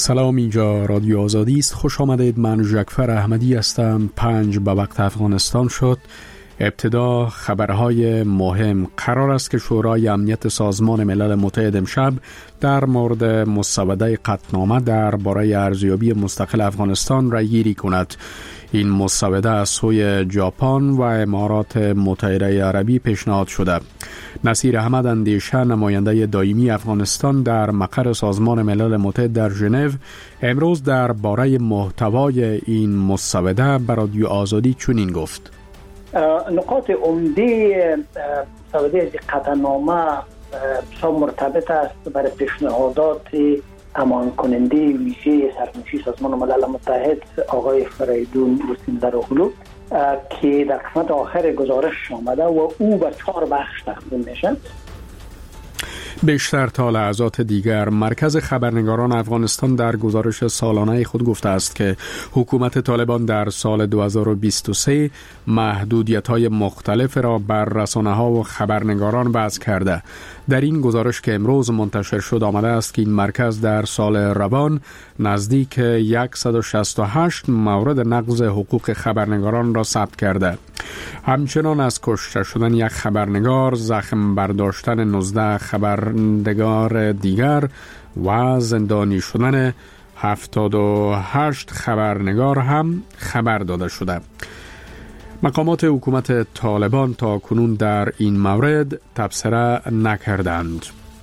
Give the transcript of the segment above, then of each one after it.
سلام، اینجا رادیو آزادی است. خوش آمدید. من جعفر احمدی هستم. 5 به وقت افغانستان شد. ابتدا خبرهای مهم. قرار است که شورای امنیت سازمان ملل متحد امشب در مورد مسوده قطعنامه درباره ارزیابی مستقل افغانستان رای گیری کند. این مسوده از سوی ژاپن و امارات متحده عربی پیشنهاد شده. نصیر احمد اندیشه، نماینده دائمی افغانستان در مقر سازمان ملل متحد در ژنو، امروز درباره محتوای این مسوده به رادیو آزادی چنین گفت: نقاط عمده مسوده قطعنامه مرتبط است برای پیشنهادات امان کننده ویژه سرنوشت سازمان ملل متحد آقای فریدون زراغلو که در قسمت آخر گزارش آمده و او به 4 بخش تقسیم میشه. بیشتر تا لحظات دیگر، مرکز خبرنگاران افغانستان در گزارش سالانه خود گفته است که حکومت طالبان در سال 2023 محدودیت‌های مختلف را بر رسانه‌ها و خبرنگاران وضع کرده. در این گزارش که امروز منتشر شد آمده است که این مرکز در سال روان نزدیک 168 مورد نقض حقوق خبرنگاران را ثبت کرده. همچنان از کشته شدن یک خبرنگار، زخم برداشتن 19 خبرنگار دیگر و زندانی شدن 78 خبرنگار هم خبر داده شده. مقامات حکومت طالبان تا کنون در این مورد تبصره نکردند.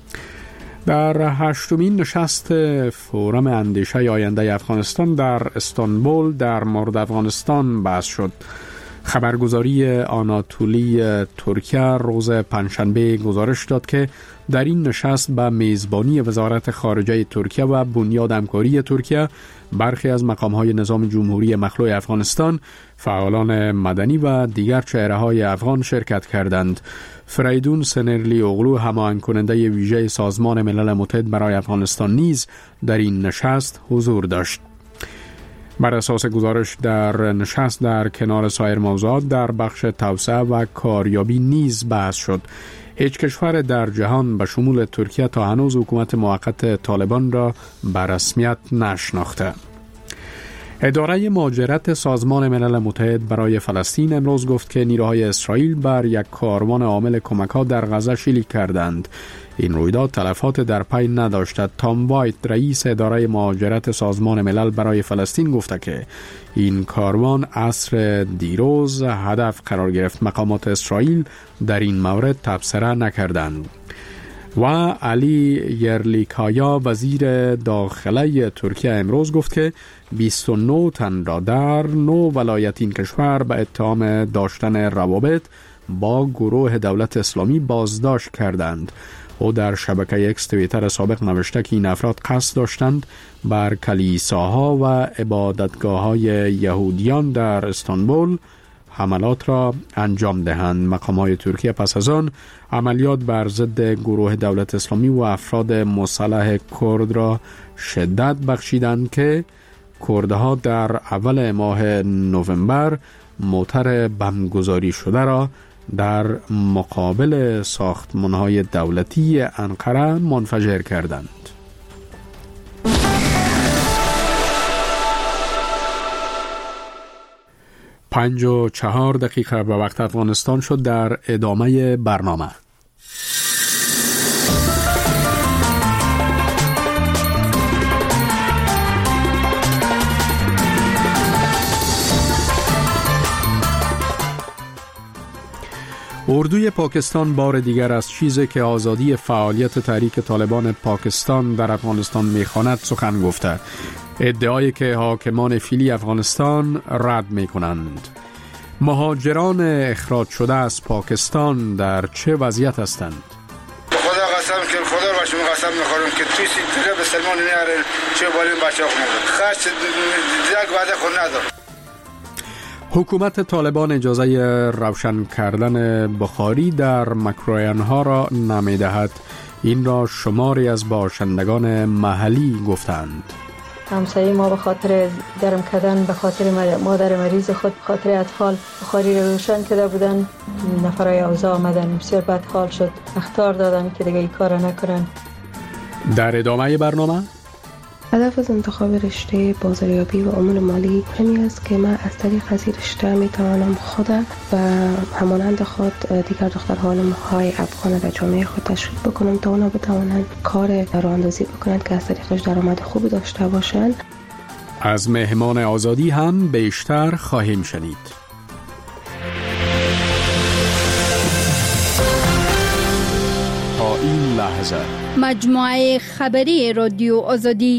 در 8مین نشست فورم اندیشه آینده افغانستان در استانبول در مورد افغانستان بحث شد. خبرگزاری آناتولی ترکیه روز پنجشنبه گزارش داد که در این نشست به میزبانی وزارت خارجه ترکیه و بنیاد همکاری ترکیه، برخی از مقام‌های نظام جمهوری مخلوع افغانستان، فعالان مدنی و دیگر چهره‌های افغان شرکت کردند. فریدون سنرلی اوغلو، هماهنگ کننده ویژه سازمان ملل متحد برای افغانستان، نیز در این نشست حضور داشت. بر اساس گزارش در نشست در کنار سایر موضوعات در بخش توسعه و کاریابی نیز بحث شد. هیچ کشور در جهان به شمول ترکیه تا هنوز حکومت موقت طالبان را به رسمیت نشناخته. اداره مهاجرت سازمان ملل متحد برای فلسطین امروز گفت که نیروهای اسرائیل بر یک کاروان حامل کمک‌ها در غزه شلیک کردند. این رویداد تلفات در پی نداشته. تام وایت، رئیس اداره مهاجرت سازمان ملل برای فلسطین، گفته که این کاروان عصر دیروز هدف قرار گرفت. مقامات اسرائیل در این مورد تبصره نکردند. و علی یرلیکایا، وزیر داخله ترکیه، امروز گفت که 29 تن را در 9 ولایت این کشور به اتهام داشتن روابط با گروه دولت اسلامی بازداشت کردند. او در شبکه اکس توییتر سابق نوشته که این افراد قصد داشتند بر کلیساها و عبادتگاه‌های یهودیان در استانبول حملات را انجام دهند. مقامات ترکیه پس از آن عملیات بر ضد گروه دولت اسلامی و افراد مسلح کرد را شدت بخشیدند که کردها در اول ماه نوامبر موتر بمبگذاری شده را در مقابل ساختمان‌های دولتی انقره منفجر کردند. 5:04 به وقت افغانستان شد. در ادامه برنامه اردوی پاکستان بار دیگر از چیزی که آزادی فعالیت تحریک طالبان پاکستان در افغانستان می‌خواند سخن گفته. ادعایی که حاکمان فعلی افغانستان رد می‌کنند. مهاجران اخراج شده از پاکستان در چه وضعیت هستند؟ خدا قسم که خدا رو شما قسم می‌خورم که توی سیطره به سلمان نیاره چه بالی بچه‌ها خونه خرج دیگه وعده خود نداره. حکومت طالبان اجازه روشن کردن بخاری در مکرویان‌ها را نمی‌دهد. این را شماری از باشندگان محلی گفتند. همسایه ما به خاطر گرم کردن، به خاطر مادر مریض خود، به خاطر اطفال بخاری را روشن کرده بودن. نفرای اوضاع آمدن، بسیار بدحال شد، اخطار دادن که دیگه این کار نکنن. در ادامه برنامه هدف از انتخاب رشته بازاریابی و امور مالی همین است که من از طریق از این رشته میتوانم خود و همانند خود دیگر دخترهای افغان در جامعه خود تشویق بکنم تا اونا بتوانند کار راه‌اندازی بکنند که از طریقش درآمد خوبی داشته باشند. از مهمان آزادی هم بیشتر خواهیم شنید. تا این لحظه مجموعه خبری رادیو آزادی.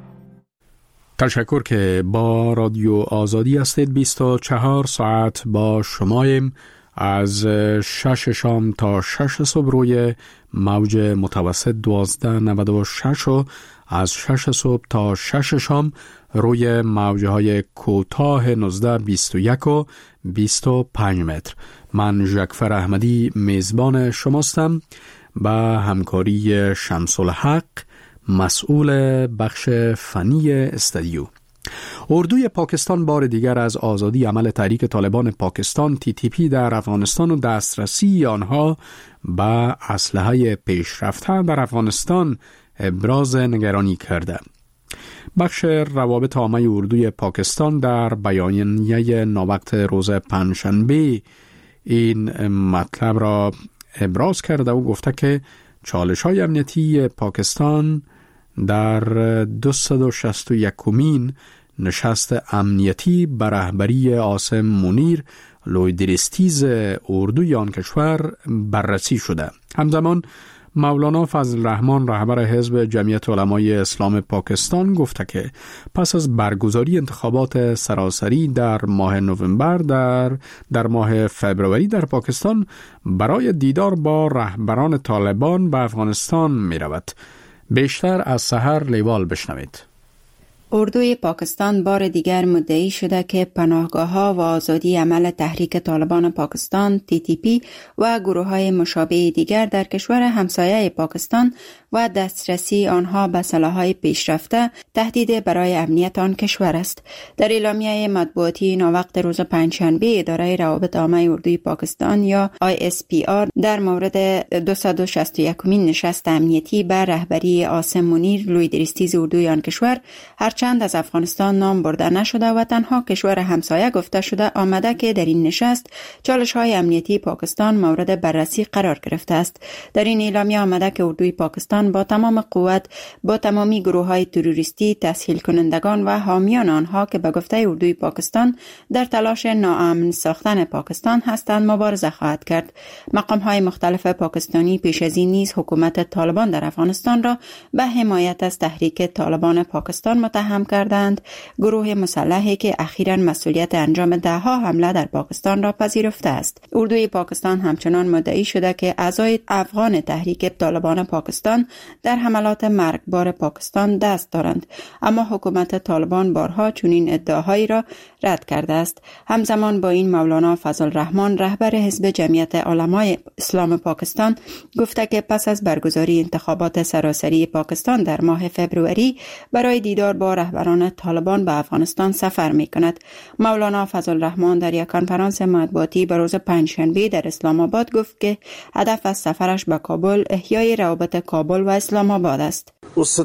تشکر که با رادیو آزادی هستید. 24 ساعت با شماییم از 6 شام تا 6 صبح روی موج متوسط 1296 و از 6 صبح تا 6 شام روی موجهای کوتاه 1921 و 25 متر. من ژکفر احمدی میزبان شماستم با همکاری شمس الحق مسئول بخش فنی استودیو. اردوی پاکستان بار دیگر از آزادی عمل تحریک طالبان پاکستان TTP در افغانستان و دسترسی آنها به اسلحه پیشرفته در افغانستان ابراز نگرانی کرده. بخش روابط عامه اردوی پاکستان در بیانیه ناوقت روز پنجشنبه این مطلب را ابراز کرده و گفته که چالش‌های امنیتی پاکستان در 261مین نشست امنیتی به رهبری عاصم منیر لویدریستیز اردوی آن کشور بررسی شده. همزمان مولانا فضل الرحمن رهبر حزب جمعیت علمای اسلام پاکستان گفته که پس از برگزاری انتخابات سراسری در ماه نوامبر در ماه فبروری در پاکستان برای دیدار با رهبران طالبان به افغانستان می رود. بیشتر از سحر لیوال بشنوید. اردوی پاکستان بار دیگر مدعی شده که پناهگاه‌ها و آزادی عمل تحریک طالبان پاکستان TTP و گروه‌های مشابه دیگر در کشور همسایه پاکستان و دسترسی آنها به سلاح‌های پیشرفته تهدید برای امنیت آن کشور است. در اعلامیه مطبوعاتی ناوقت روز پنجشنبه اداره روابط عامه اردوی پاکستان یا ISPR در مورد 261مین نشست امنیتی به رهبری عاصم منیر لویدریستیز اردوی آن کشور هرچند از افغانستان نام برده نشده و تنها کشور همسایه گفته شده آمده که در این نشست چالش‌های امنیتی پاکستان مورد بررسی قرار گرفته است. در این اعلامیه آمده که اردوی پاکستان با تمام قوت با تمامی گروه‌های تروریستی، تسهیل کنندگان و حامیان آنها که به گفته اردوی پاکستان در تلاش ناامن ساختن پاکستان هستند مبارزه خواهد کرد. مقام‌های مختلف پاکستانی پیش از این نیز حکومت طالبان در افغانستان را به حمایت از تحریک طالبان پاکستان متهم کردند. گروه مسلحی که اخیراً مسئولیت انجام ده‌ها حمله در پاکستان را پذیرفته است. اردوی پاکستان همچنان مدعی شده که اعضای افغان تحریک طالبان پاکستان در حملات مرگبار پاکستان دست دارند، اما حکومت طالبان بارها چنین ادعاهایی را رد کرده است. همزمان با این مولانا فضل الرحمن رهبر حزب جمعیت علمای اسلام پاکستان گفته که پس از برگزاری انتخابات سراسری پاکستان در ماه فبروری برای دیدار با رهبران طالبان به افغانستان سفر می کند. مولانا فضل الرحمن در یک کنفرانس مطبوعاتی به روز پنجشنبه در اسلام آباد گفت که هدف از سفرش به کابل احیای روابط کابل و اسلام آباد است.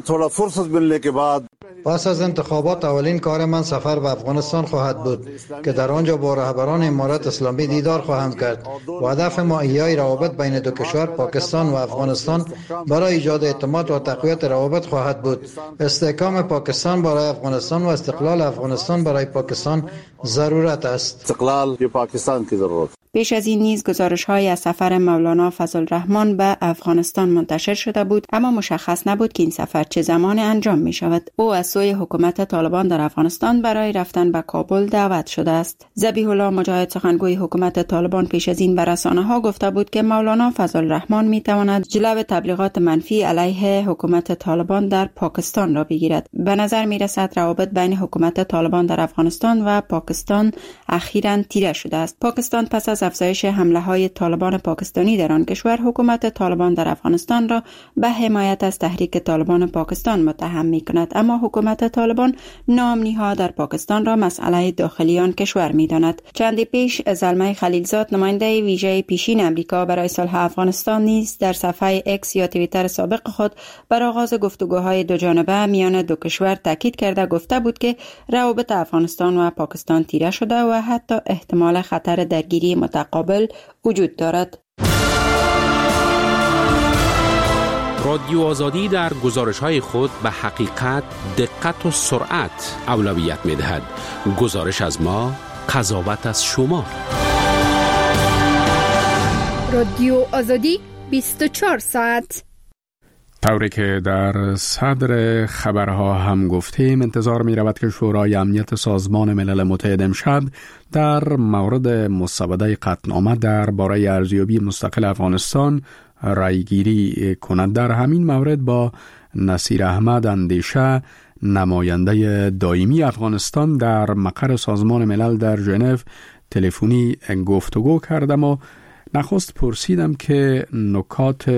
پس از انتخابات اولین کار من سفر به افغانستان خواهد بود که در آنجا با رهبران امارت اسلامی دیدار خواهم کرد و هدف ما احیای روابط بین دو کشور پاکستان و افغانستان برای ایجاد اعتماد و تقویت روابط خواهد بود. استحکام پاکستان برای افغانستان و استقلال افغانستان برای پاکستان ضرورت است. استقلال پاکستان کی ضرورت. پیش از این نیز گزارش‌های از سفر مولانا فضل الرحمن به افغانستان منتشر شده بود، اما مشخص نبود که این سفر چه زمان انجام می شود. او از سوی حکومت طالبان در افغانستان برای رفتن به کابل دعوت شده است. ذبیح الله مجاهد سخنگوی حکومت طالبان پیش از این به رسانه‌ها گفته بود که مولانا فضل الرحمن می تواند جلو تبلیغات منفی علیه حکومت طالبان در پاکستان را بگیرد. به نظر می رسد روابط بین حکومت طالبان در افغانستان و پاکستان اخیراً تیره شده است. پاکستان پس از از افزایش حمله های طالبان پاکستانی در آن کشور، حکومت طالبان در افغانستان را به حمایت از تحریک طالبان پاکستان متهم می کند، اما حکومت طالبان نامنی‌ها در پاکستان را مسئله داخلی آن کشور می داند. چندی پیش زلمه خلیلزاد، نماینده ویژه پیشین امریکا برای صلح افغانستان، نیز در صفحه اکس یا توییتر سابق خود بر آغاز گفتگوهای دو جانبه میان دو کشور تاکید کرده گفته بود که روابط افغانستان و پاکستان تیره شده و حتی احتمال خطر درگیری متقابل وجود دارد. رادیو آزادی در گزارش‌های خود به حقیقت، دقت و سرعت اولویت می‌دهد. گزارش از ما، قضاوت از شما. رادیو آزادی 24 ساعت. طوری که در صدر خبرها هم گفتیم، انتظار می رود که شورای امنیت سازمان ملل متحد امشب در مورد مسوده قطعنامه درباره ارزیابی مستقل افغانستان رایگیری کند. در همین مورد با نصیر احمد اندیشه، نماینده دائمی افغانستان در مقر سازمان ملل در ژنو، تلفنی گفتگو کردم و نخست پرسیدم که نکات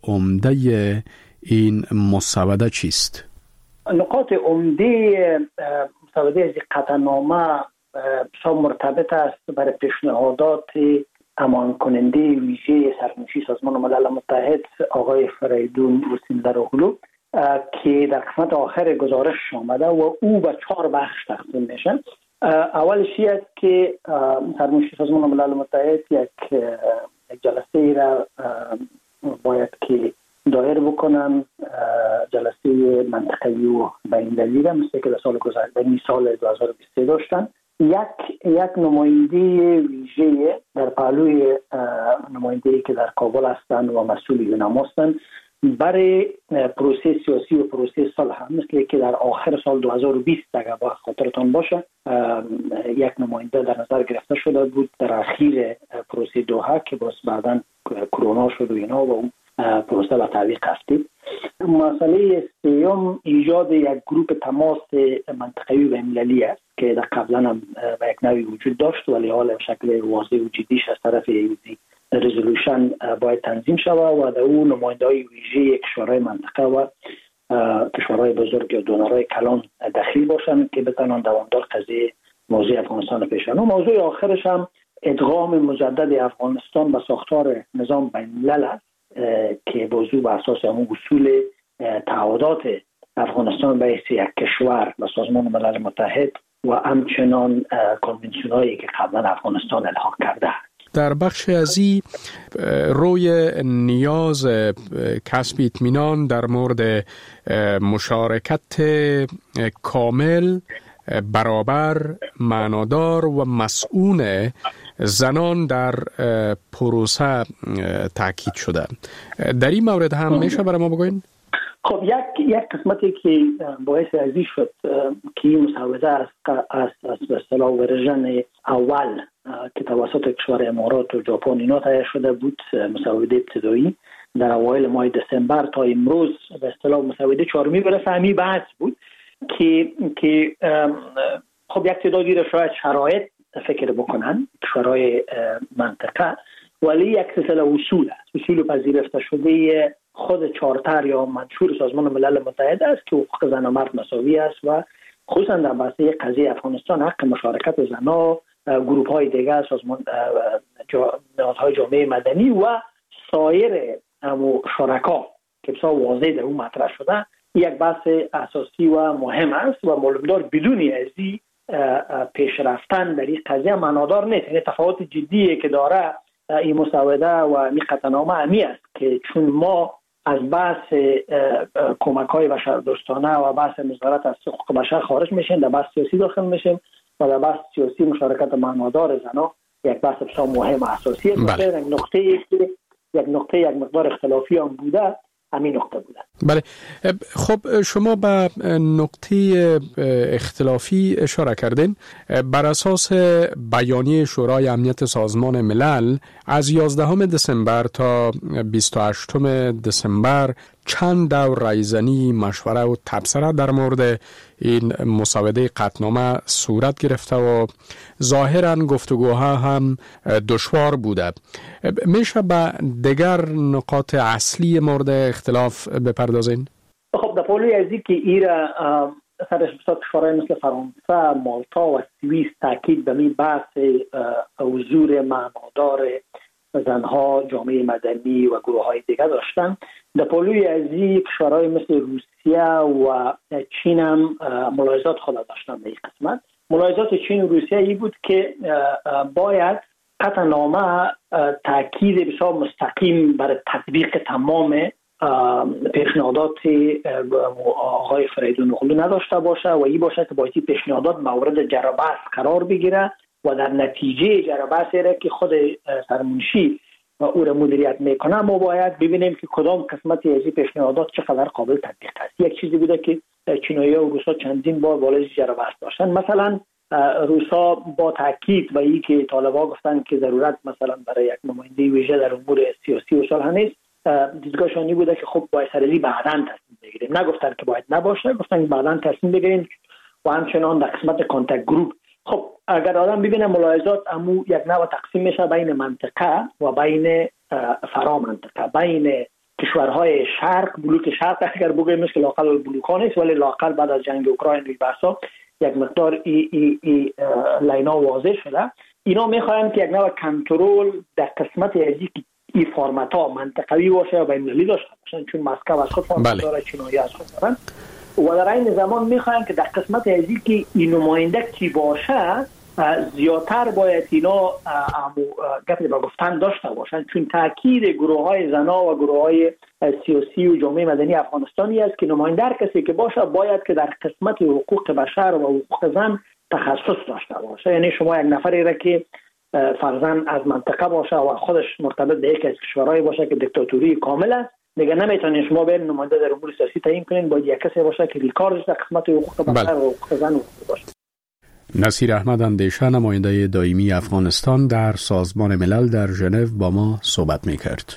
عمده این مسوده چیست؟ نکات عمده مسوده قطعنامه مرتبط است برای پیشنهادات امان کننده ویژه سرنوشت سازمان ملل متحد آقای فریدون اوسیندرغلو که در قسمت آخر گزارش آمده و او به 4 بخش تقسیم میشه. اولش یک که سرنوشت سازمان ملل متحد یک جلسه را باید که دایر بکنن، جلسه منطقه‌ای و بین‌المللی را مثل که در سال گذشته سال 2023 داشتن. یک نماینده ویژه در پهلوی نماینده‌ای که در کابل هستند و مسئول یونام هستند برای پروسه سیاسی و پروسه صلح، مثل که در آخر سال 2020 اگر با خاطرتان باشه یک نماینده در نظر گرفته شده بود در اخیر پروسه دوحه که باز بعداً کرونا شد و اینا و اون پروسه به تعویق افتاد. مسئله سوم ایجاد یک گروپ تماس منطقه‌ای و بین‌المللی است که در قبلا هم به یک نوعی وجود داشت ولی حالا به شکل واضح و جدیش از طرف ایوزی رزولوشن باید تنظیم شود و در اون نماینده‌های ویژه کشورهای منطقه و کشورهای بزرگ و دونرهای کلان دخیل باشند که بتوانند دوامدار قضیه موضوع افغانستان پیش ببرند. موضوع آخرش هم ادغام مجدد افغانستان به ساختار نظام بین‌الملل است که موضوع بر اساس همون اصول تعهدات افغانستان به حیث یک کشور و سازمان ملل متحد و همچنان کنوانسیون‌هایی که قبلا افغانستان الحاق کرده. در بخش ازی روی نیاز کسب اطمینان در مورد مشارکت کامل، برابر، معنادار و مسئول زنان در پروسه تاکید شده. در این مورد هم میشه برای ما بگوین؟ خب یک قسمتی که باعث ازی شد که این مسوده از به اصطلاح ورژن اول که توسط کشور امارات و ژاپن اینا تهیه شده بود، مسوده ابتدایی در اوایل ماه دسامبر تا امروز به اصطلاح مسوده 4 برای فهمی بحث بود که خب یک تعدادی را شاید شرایط فکر بکنن کشورهای منطقه، ولی یک سلسله اصول است، اصول پذیرفته شده خود چارتر یا منشور سازمان ملل متحد است که حقوق زن و مرد مساوی است و خصوصا در بحث قضیه افغانستان حق مشارکت زنها، گروه های دیگر، سازمان نهادهای جامعه مدنی و سایر شرکا که بسیار واضح در اون مطرح شده یک بحث اساسی و مهم است و معلومدار بدون ازی پیش رفتن در این قضیه معنادار نیست. یعنی تفاوت جدیه که داره این مسوده و این قطعنامه همی است که چون ما از بحث کمک‌های بشردوستانه و بحث نظارت از حقوق بشر خارج میشیم، در بحث سیاسی داخل میشیم و در بحث سیاسی مشارکت معنادار زنان یک بحث بسیار مهم و اساسی است. یک نقطه یک مقدار اختلافی هم بوده، همین نقطه بوده. بله، خب شما به نقطه اختلافی اشاره کردین. بر اساس بیانیه شورای امنیت سازمان ملل از 11 دسامبر تا 28 دسامبر چند دور رایزنی، مشوره و تبصره در مورد این مسوده قطعنامه صورت گرفته و ظاهراً گفتگوها هم دشوار بوده. میشه به دیگر نقاط اصلی مورد اختلاف بپردازین؟ خب در پولوی ازی که ایره سرش بسیار کشورهای مثل فرانسه، مالتا و سوئیس تاکید به می بحث حضور معنادار زنها، جامعه مدنی و گروه های دیگه داشتن. در پولوی ازی کشورهای مثل روسیه و چین هم ملاحظات خود داشتن به این قسمت. ملاحظات چین و روسیه ای بود که باید قطعنامه تاکید بسیار مستقیم برای تطبیق تمام پیشنهادات آقای فریدون اغلو نداشته باشه و این باشه که باید پیشنهادات مورد جربحث قرار بگیره و در نتیجه جربحث که خود سرمنشی او را مدیریت میکنه ما باید ببینیم که کدام قسمتی از این پیشنهادات چقدر قابل تطبیق است. یک چیزی بوده که چینایی‌ها و روس‌ها چندین بار بالای جربحث داشتن. مثلا روس‌ها با تاکید و این که طالبان گفتن که ضرورت مثلا برای یک نماینده ویژه در امور سیاسی و صلح نیست، دیدگاهشانی بوده که خب باید سریع بعداً تصمیم بگیریم. نگفتن که باید نباشه، گفتن که بعداً تصمیم بگیریم و همچنان در قسمت کانتاکت گروپ. خب اگر آدم ببینه ملاحظات امو یک نوع تقسیم میشه بین منطقه و بین فرامنطقه، بین کشورهای شرق، بلوک شرق اگر بگوییم مثل لاقل بلوک‌ها نیست، ولی لاقل بعد از جنگ اوکراین و بحثا یک مقدار لینا واضح شده. اینا میخوایم که یک نوع کنترل در قسمت ازی که این فرمت‌ها منطقوی باشه و بین‌المللی داشته باشن، چون مسکو از خود فرمت داره، چینایی از خود دارن. و در این زمان میخوایم که در قسمت ازی که این نماینده کی باشه زیادتر باید اینا گپی با گفتن داشته باشن، چون تاکید گروه های زنا و گروه های سیاسی و جامعه مدنی افغانستانی است که نماینده کسی که باشه باید که در قسمت حقوق بشر و حقوق زن تخصص داشته باشه. یعنی شما یک نفری را که فرضاً از منطقه باشه و خودش مرتبط به یکی از کشورهای باشه که دیکتاتوری کامل است، دیگه نمیتونین شما برین نماینده در امور سیاسی تعیین کنین، باید یک کسی باشه که ریکاردش در قسمت حقوق بشر و حقوق زن باشه. نصیر احمد اندیشه، نماینده دائمی افغانستان در سازمان ملل در ژنو با ما صحبت می‌کرد.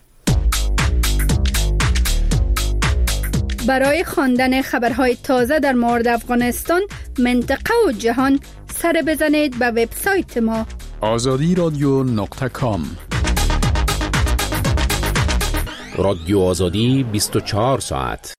برای خواندن خبرهای تازه در مورد افغانستان، منطقه و جهان سر بزنید به وبسایت ما azadi.com. رادیو آزادی 24 ساعت.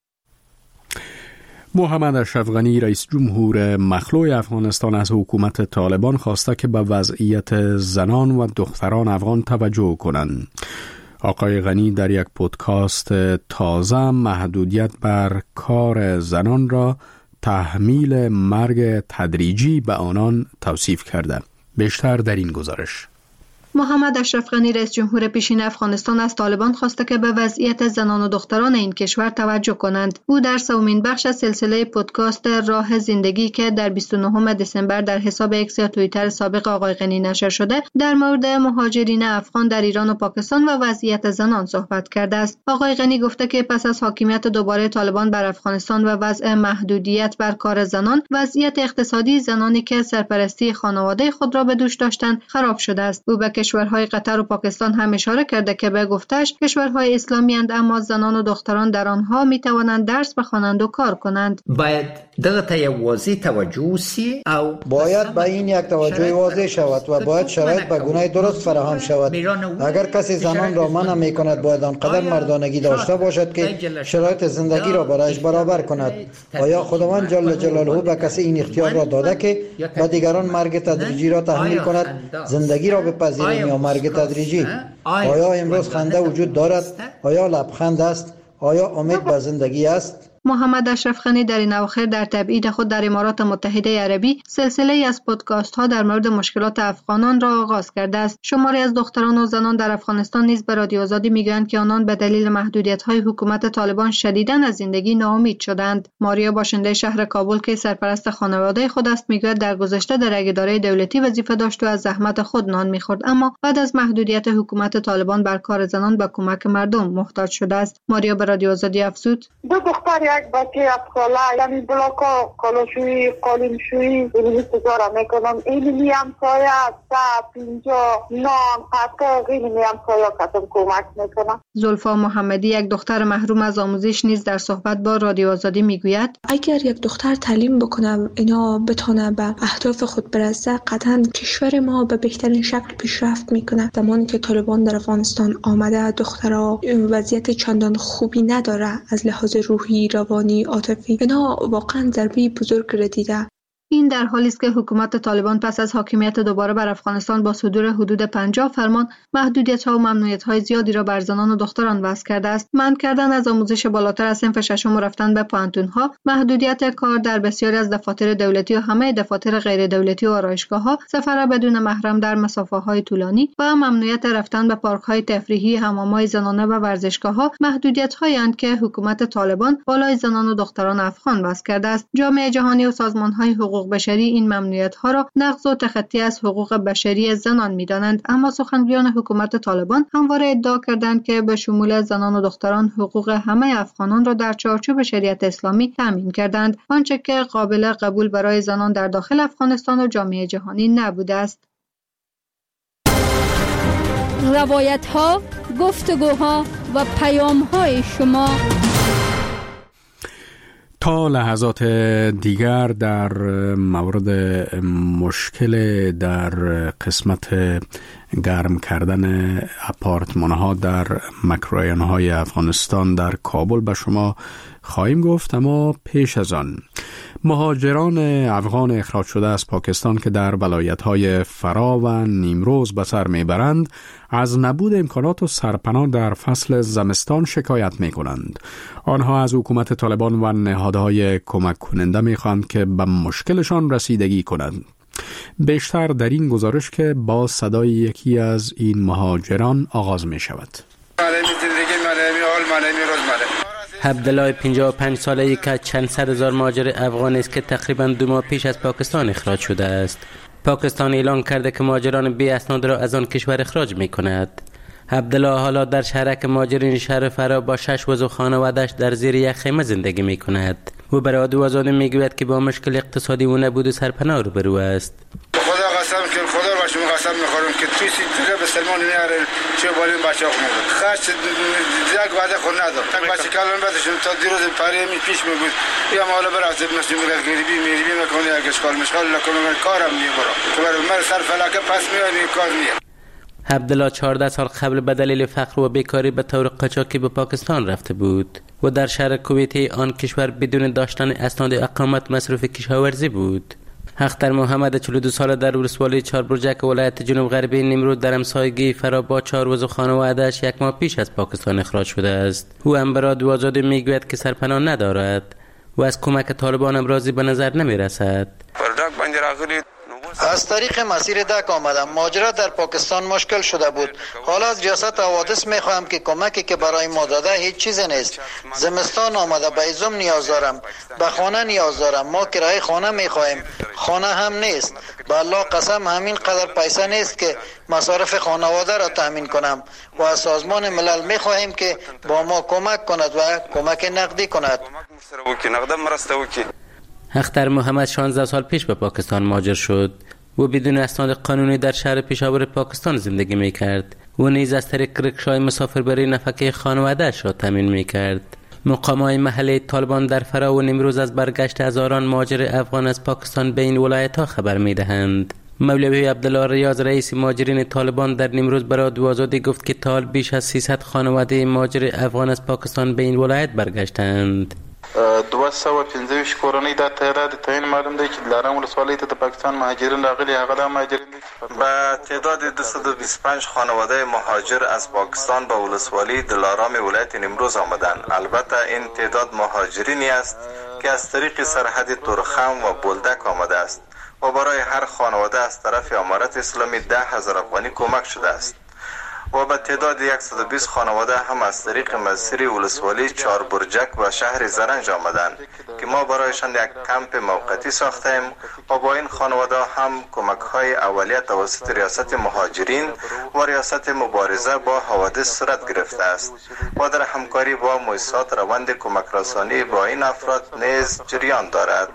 محمد اشرف غنی رئیس جمهور مخلوع افغانستان از حکومت طالبان خواسته که به وضعیت زنان و دختران افغان توجه کنند. آقای غنی در یک پودکاست تازه محدودیت بر کار زنان را تحمیل مرگ تدریجی به آنان توصیف کرده. بیشتر در این گزارش. محمد اشرف غنی رئیس جمهور پیشین افغانستان از طالبان خواسته که به وضعیت زنان و دختران این کشور توجه کنند. او در سومین بخش از سلسله پودکاست راه زندگی که در 29 دسامبر در حساب اکس یا توییتر سابق آقای غنی نشر شده، در مورد مهاجرین افغان در ایران و پاکستان و وضعیت زنان صحبت کرده است. آقای غنی گفته که پس از حاکمیت دوباره طالبان بر افغانستان و وضع محدودیت بر کار زنان، وضعیت اقتصادی زنانی که سرپرستی خانواده خود را به دوش داشتند خراب شده است. او به کشورهای قطر و پاکستان هم اشاره کرده که به گفتش کشورهای اسلامی اند، اما زنان و دختران در آنها می توانند درس بخوانند و کار کنند. باید دغه واضح توجه سی او باید به این یک توجه واضح شود و باید شرایط به گونه درست فراهم شود. اگر کسی زنان را منع می کند باید آنقدر مردانگی داشته باشد که شرایط زندگی را برایش برابر کند. آیا خداوند جل جلاله به کسی این اختیار را داده که به دیگران مرگ تدریجی را تحمیل کند؟ زندگی را بپذیریم یا مرگ تدریجی؟ آیا امروز خنده وجود دارد؟ آیا لبخند است؟ آیا امید به زندگی است؟ محمد اشرف غنی در این اواخر در تبعید خود در امارات متحده عربی سلسله از پادکست ها در مورد مشکلات افغانان را آغاز کرده است. شماری از دختران و زنان در افغانستان نیز به رادیو آزادی میگویند که آنان به دلیل محدودیت‌های حکومت طالبان شدیداً از زندگی ناامید شدند. ماریا باشنده شهر کابل که سرپرست خانواده خود است میگوید در گذشته در یک اداره دولتی وظیفه داشت و از زحمت خود نان می‌خورد، اما بعد از محدودیت حکومت طالبان بر کار زنان به کمک مردم محتاج شده است. ماریا به رادیو آزادی افزود: دو دختر یک بچه 7 ساله، یعنی بلاکا کالاشویی قالینشویی گزارا میکنم. اینی همسایه سب اینجا نان قطع اینی همسایه کتم کمک میکنم. زلفا محمدی یک دختر محروم از آموزش نیز در صحبت با رادیو آزادی میگوید: اگر یک دختر تعلیم بکنه اینا بتونه به اهداف خود برسه، قطعا کشور ما به بهترین شکل پیشرفت میکنه. زمانی که طالبان در افغانستان آمده، دخترها وضعیت چندان خوبی نداره از لحاظ روحی، روانی، عاطفی. اینا واقعا ضربه بزرگ را دیده. این در حالی است که حکومت طالبان پس از حاکمیت دوباره بر افغانستان با صدور حدود 50 فرمان محدودیت‌ها و ممنوعیت‌های زیادی را بر زنان و دختران وضع کرده است. منع کردن از آموزش بالاتر از صنف ششم و رفتن به پانتون‌ها، محدودیت کار در بسیاری از دفاتر دولتی و همه دفاتر غیر دولتی و آرایشگاه‌ها، سفر بدون محرم در مسافه‌های طولانی و ممنوعیت رفتن به پارک‌های تفریحی، حمام‌های زنانه و ورزشگاه‌ها محدودیت‌هایی اند که حکومت طالبان بالای زنان و دختران افغان وضع کرده است. جامعه جهانی و سازمان‌های حقوق بشری این ممنوعیت‌ها را نقض و تخطی از حقوق بشری زنان می‌دانند، اما سخنگویان حکومت طالبان همواره ادعا کردند که به شمول زنان و دختران حقوق همه افغانان را در چارچوب شریعت اسلامی تامین کردند، آنچه که قابل قبول برای زنان در داخل افغانستان و جامعه جهانی نبوده است. روایت‌ها، گفتگوها و پیام‌های شما تا لحظات دیگر در مورد مشکل در قسمت گرم کردن آپارتمان‌ها در مکروریان‌های افغانستان در کابل به شما خواهیم گفت، اما پیش از آن مهاجران افغان اخراج شده از پاکستان که در ولایت‌های فرا و نیمروز به سر میبرند از نبود امکانات و سرپناه در فصل زمستان شکایت میکنند. آنها از حکومت طالبان و نهادهای کمک کننده میخواهند که به مشکلشان رسیدگی کنند. بیشتر در این گزارش که با صدای یکی از این مهاجران آغاز می شود. عبدالله 55 ساله‌ای که چند صد هزار مهاجر افغانی است که تقریباً 2 ماه پیش از پاکستان اخراج شده است. پاکستان اعلام کرده که مهاجران بی اسناد را از آن کشور اخراج می کند. عبدالله حالا در شهرک مهاجرین شهر فرا با 6 عضو خانواده‌اش در زیر یک خیمه زندگی می کند. او برای رادیو آزادی می گوید که با مشکل اقتصادی و نبود سرپناه روبرو است. خدا قسم که خدا را شما قسم می‌خورم که توی سیستم به سلمان نیاره چه بالین بچه‌ها خونده خرج دیگه وعده خود نداد تا بچه کلان بعدشون تا دیروز پاره می پیش میگفت یا مالا برات نشون میگه گریبی میری میکنه اگه اشکال مشکل نکنه کارم میبره تو برای من سر فلکه پس میاد کار نیه. عبدالله 14 سال قبل به دلیل فقر و بیکاری به طور قاچاقی به پاکستان رفته بود و در شهر کویتی آن کشور بدون داشتن اسناد اقامت مصروف کشاورزی بود. اختر محمد 42 ساله در ولسوالی چهاربرجک ولایت جنوب غربی نیمروز در همسایگی فرا با 4 عضو خانواده‌اش 1 ماه پیش از پاکستان اخراج شده است. او هم به رادیو آزادی میگوید که سرپناه ندارد و از کمک طالبان هم راضی به نظر نمیرسد. از طریق مسیر دک آمدم. مهاجرت در پاکستان مشکل شده بود. حالا از ریاست حوادث میخواهم که کمکی که برای ما داده هیچ چیز نیست. زمستان آمده، به ایزم نیاز دارم، به خانه نیاز دارم. ما کرایه خانه میخواهیم، خانه هم نیست. به الله قسم همین قدر پیسه نیست که مصارف خانواده را تامین کنم و از سازمان ملل میخواهیم که با ما کمک کند و کمک نقدی کند. اختر محمد 16 سال پیش به پاکستان مهاجر شد و بدون اسناد قانونی در شهر پیشاور پاکستان زندگی میکرد و نیز از طریق رکشای مسافربری نفقه خانواده‌اش را تامین میکرد. مقامات محلی طالبان در فرا و نیمروز از برگشت هزاران مهاجر افغان از پاکستان به این ولایت‌ها خبر میدهند. مولوی عبدالله ریاض رئیس مهاجرین طالبان در نیمروز برای رادیو آزادی گفت که تا بیش از 300 خانواده مهاجر افغان از پاکستان به این ولایت برگشتند. 215 کورنۍ دا تعداد تعیین معلوم دی چې دلارام ولسوالۍ ته د پاکستان مهاجرین راغلي. هغه د مهاجرین با تعداد 225 خانواده مهاجر از پاکستان به ولسوالی دلارام ولایت نیمروز آمدند. البته این تعداد مهاجرینی است که از طریق سرحد تورخم و بولدک آمده است و برای هر خانواده از طرف امارت اسلامی 10,000 افغانی کمک شده است و به تعداد 120 خانواده هم از طریق مسیر ولسوالی چهار برجک و شهر زرنج آمدند که ما برایشان یک کمپ موقتی ساختیم و با این خانواده هم کمک های اولیه توسط ریاست مهاجرین و ریاست مبارزه با حوادث صورت گرفته است و در همکاری با مؤسسات روند کمک رسانی با این افراد نیز جریان دارد.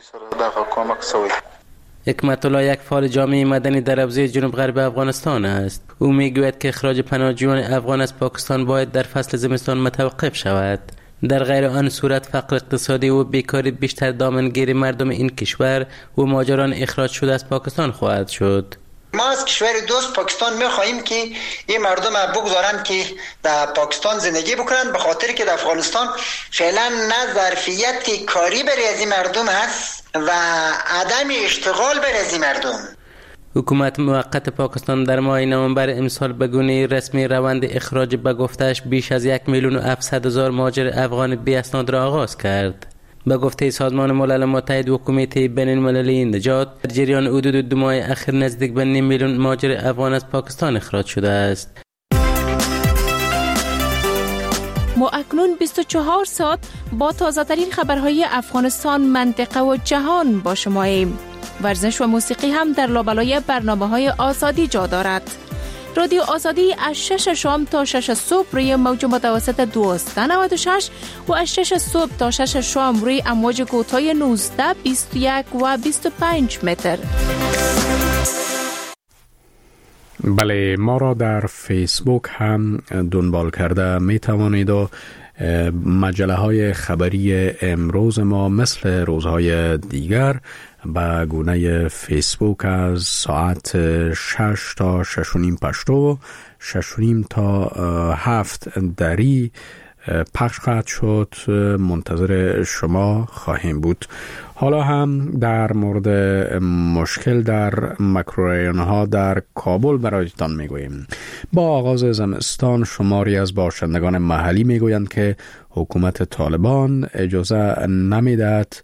حکمت الله یک فعال جامعه مدنی در حوزه جنوب غرب افغانستان است. او میگوید که اخراج پناهجویان افغان از پاکستان باید در فصل زمستان متوقف شود. در غیر آن صورت فقر اقتصادی و بیکاری بیشتر دامنگیر مردم این کشور و مهاجران اخراج شده از پاکستان خواهد شد. ما از کشور دوست پاکستان می‌خواهیم که این مردم بگذارند که در پاکستان زندگی بکنند، به خاطر که در افغانستان فعلا نه ظرفیت کاری برای از این مردم هست و عدم اشتغال برای از این مردم. حکومت موقت پاکستان در ماه نوامبر امسال به گونه رسمی روند اخراج به گفتش بیش از 1,700,000 مهاجر افغان بی اسناد را آغاز کرد. به گفته سازمان ملل متحد و کمیته بین المللی نجات، در جریان حدود 2 ماه اخیر نزدیک به 5 میلیون مهاجر افغان از پاکستان اخراج شده است. ما اکنون 24 ساعت با تازه ترین خبرهای افغانستان، منطقه و جهان با شماییم. ورزش و موسیقی هم در لابلای برنامه‌های آزادی جا دارد. رادیو آزادی از 6 شام تا 6 صبح روی موج متوسط 1296 و از 6 صبح تا 6 شام روی امواج کوتاه 19، 21 و 25 متر. بله، ما را در فیسبوک هم دنبال کرده می توانید و مجله های خبری امروز ما مثل روزهای دیگر به گونه فیسبوک از ساعت 6 تا 6:30 پشتو و 6:30 تا 7 دری پخش خواهد شد. منتظر شما خواهیم بود. حالا هم در مورد مشکل در مکروریان ها در کابل برایتان میگوییم. با آغاز زمستان شماری از باشندگان محلی میگویند که حکومت طالبان اجازه نمیدهد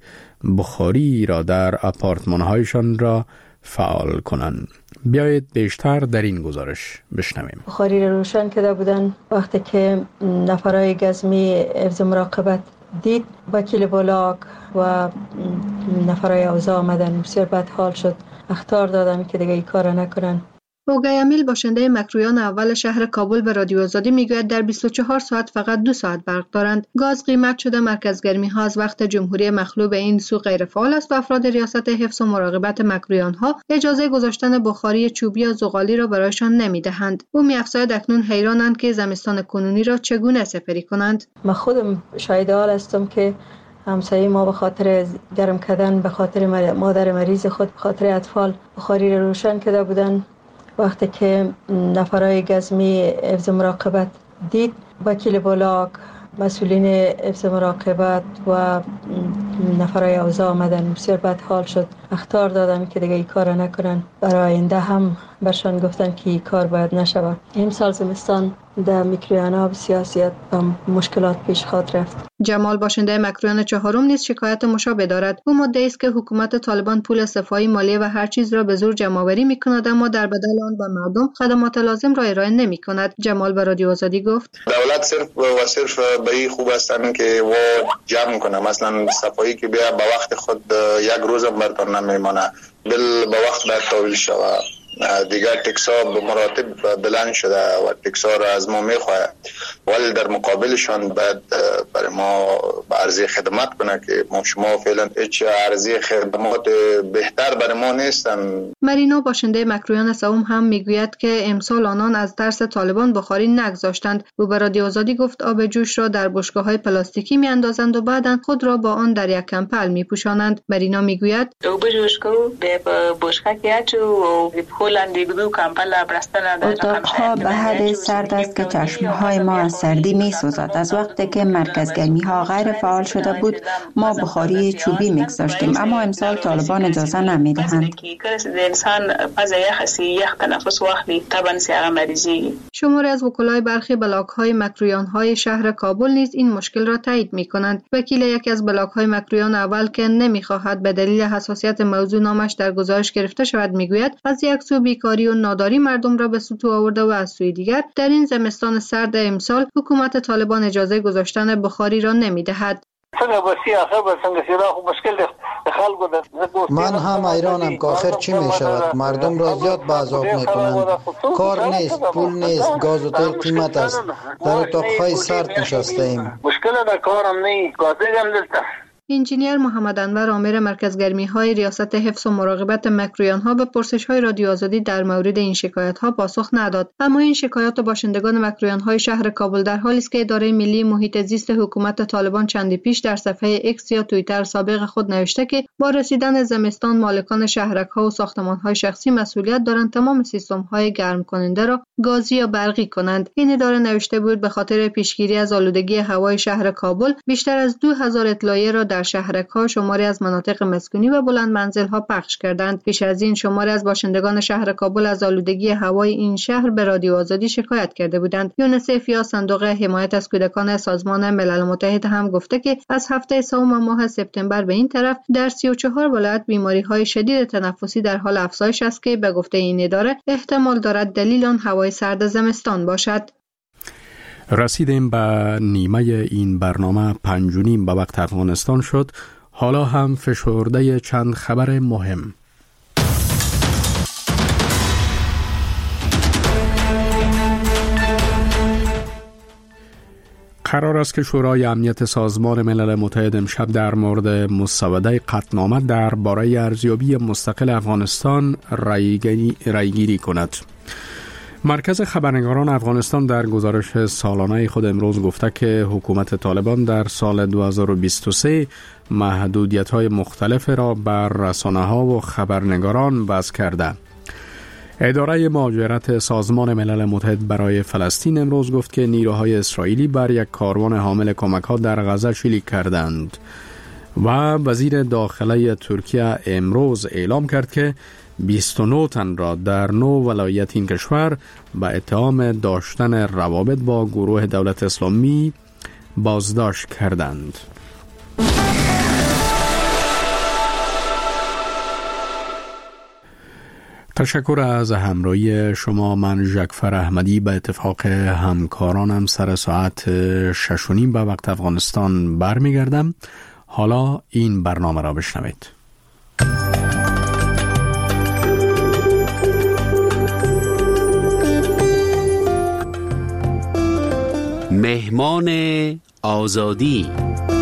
بخاری را در آپارتمان هایشان را فعال کنند. بیایید بیشتر در این گزارش بشنویم. بخاری را روشن کرده بودن وقتی که نفرای گزمی حفظ مراقبت دید، وکیل بلاک و نفرای اوضاع آمدن، بسیار بد حال شد. اخطار دادم که دیگه این کار نکنن. اوگای امیل باشنده مکرویان اول شهر کابل به رادیو آزادی میگوید در 24 ساعت فقط 2 ساعت برق دارند. گاز قیمت شده، مرکز گرمی ها از وقت جمهوری مخلوع به این سو غیر فعال است و افراد ریاست حفظ و مراقبت مکرویان ها اجازه گذاشتن بخاری چوبی یا زغالی را برایشان نمیدهند. او می‌افزاید اکنون حیرانند که زمستان کنونی را چگونه سپری کنند. من خودم شاهد حال هستم که همسایه ما به خاطر گرم کردن، به خاطر مادر مریض خود، به خاطر اطفال بخاری را روشن کرده بودند. وقتی که نفرای گزمی حفظ مراقبت دید، وکیل بلاک، مسئولین حفظ مراقبت و نفرای اوضاع آمدن، بسیار بد حال شد. اخطار دادم که دیگه این کار نکنن. برای آینده هم برشان گفتن که این کار باید نشود. امسال زمستان در مکرویانا بسیار و مشکلات پیش خواهد رفت. جمال باشنده مکرویان چهارم نیز شکایت مشابه دارد. او مدعی است که حکومت طالبان پول صفایی، مالیه و هر چیز را به زور جمع‌آوری می‌کند اما در بدل آن به مردم خدمات لازم را ارائه نمی‌کند. جمال به رادیو آزادی گفت: دولت صرف به این خوب است که و جمع کنه. مثلا صفایی که بیا به وقت خود یک روز هم برتون نمیمانه، بل به وقت باید تحویل شود. دیگر تکسا به مراتب بلند شده و تکسا را از ما میخواهد، ولی در مقابلشان باید برای ما عرضه خدمات کنه که ما شما فعلا هیچ عرضه خدمات بهتر برای ما نیستن. مرینا باشنده مکرویان سوم هم میگوید که امسال آنان از ترس طالبان بخاری نگذاشتند. او به رادیو آزادی گفت آب جوش را در بشکه‌های پلاستیکی میاندازند و بعداً خود را با آن در یک کمپل میپوشانند. مرینا میگوید آب جوش کو به بشکه کیچو اتاقها به حد سرد است که چشمهای ما از سردی می سوزد. از وقتی که مرکز گرمی ها غیر فعال شده بود ما بخاری چوبی می گذاشتیم، اما امسال طالبان اجازه نمی دهند. شماری از وکلای برخی بلاک‌های مکرویان‌های شهر کابل نیز این مشکل را تایید می‌کنند. وکیل یکی از بلاک‌های مکرویان اول که نمی‌خواهد به دلیل حساسیت موضوع نامش در گزارش گرفته شود می‌گوید از یک سو بیکاری و ناداری مردم را به سطوح آورده و از سوی دیگر در این زمستان سرد امسال حکومت طالبان اجازه گذاشتن بخاری را نمی‌دهد. من هم حیرانم که آخر چی می شود. مردم را زیاد به عذاب می کنند. کار نیست، پول نیست، گاز و تیل قیمت است. در اتاقهای سرد نشسته ایم. مشکل در کارم نیست، گازگم دلتا. انجینیر محمد انور آمر مرکز گرمی‌های ریاست حفظ و مراقبت مکرویان‌ها به پرسش‌های رادیو آزادی در مورد این شکایت‌ها پاسخ نداد. اما این شکایات باشندگان مکرویان‌های شهر کابل در حالی است که اداره ملی محیط زیست حکومت طالبان چندی پیش در صفحه اکس یا توییتر سابق خود نوشته که با رسیدن زمستان مالکان شهرک‌ها و ساختمان‌های شخصی مسئولیت دارند تمام سیستم‌های گرم کننده را گازی یا برقی کنند. این اداره نوشته بود به خاطر پیشگیری از آلودگی هوای شهر کابل بیشتر از 2000 اطلاعیه را در شهرک‌ها شماری از مناطق مسکونی و بلند منزل‌ها پخش کردند. پیش از این شماری از باشندگان شهر کابل از آلودگی هوای این شهر به رادیو آزادی شکایت کرده بودند. یونیسف یا صندوق حمایت از کودکان سازمان ملل متحد هم گفته که از هفته سوم ماه سپتامبر به این طرف در 34 ولایت بیماری‌های شدید تنفسی در حال افزایش است که به گفته این اداره احتمال دارد دلیل آن هوای سرد زمستان باشد. رسیدیم به نیمه این برنامه 5:30 به وقت افغانستان شد. حالا هم فشرده چند خبر مهم. قرار است که شورای امنیت سازمان ملل متحد امشب در مورد مسوده قطعنامه درباره ارزیابی مستقل افغانستان رأیگیری کند. مرکز خبرنگاران افغانستان در گزارش سالانه خود امروز گفته که حکومت طالبان در سال 2023 محدودیت‌های مختلف را بر رسانه‌ها و خبرنگاران وضع کرده. اداره مهاجرت سازمان ملل متحد برای فلسطین امروز گفت که نیروهای اسرائیلی بر یک کاروان حامل کمک‌ها در غزه شلیک کردند و وزیر داخله ترکیه امروز اعلام کرد که 29 تن را در 9 ولایت این کشور به اتهام داشتن روابط با گروه دولت اسلامی بازداشت کردند. تشکر از همراهی شما. من ژکفر احمدی به اتفاق همکارانم سر ساعت 6:30 به وقت افغانستان برمیگردم. حالا این برنامه را بشنوید. مهمان آزادی.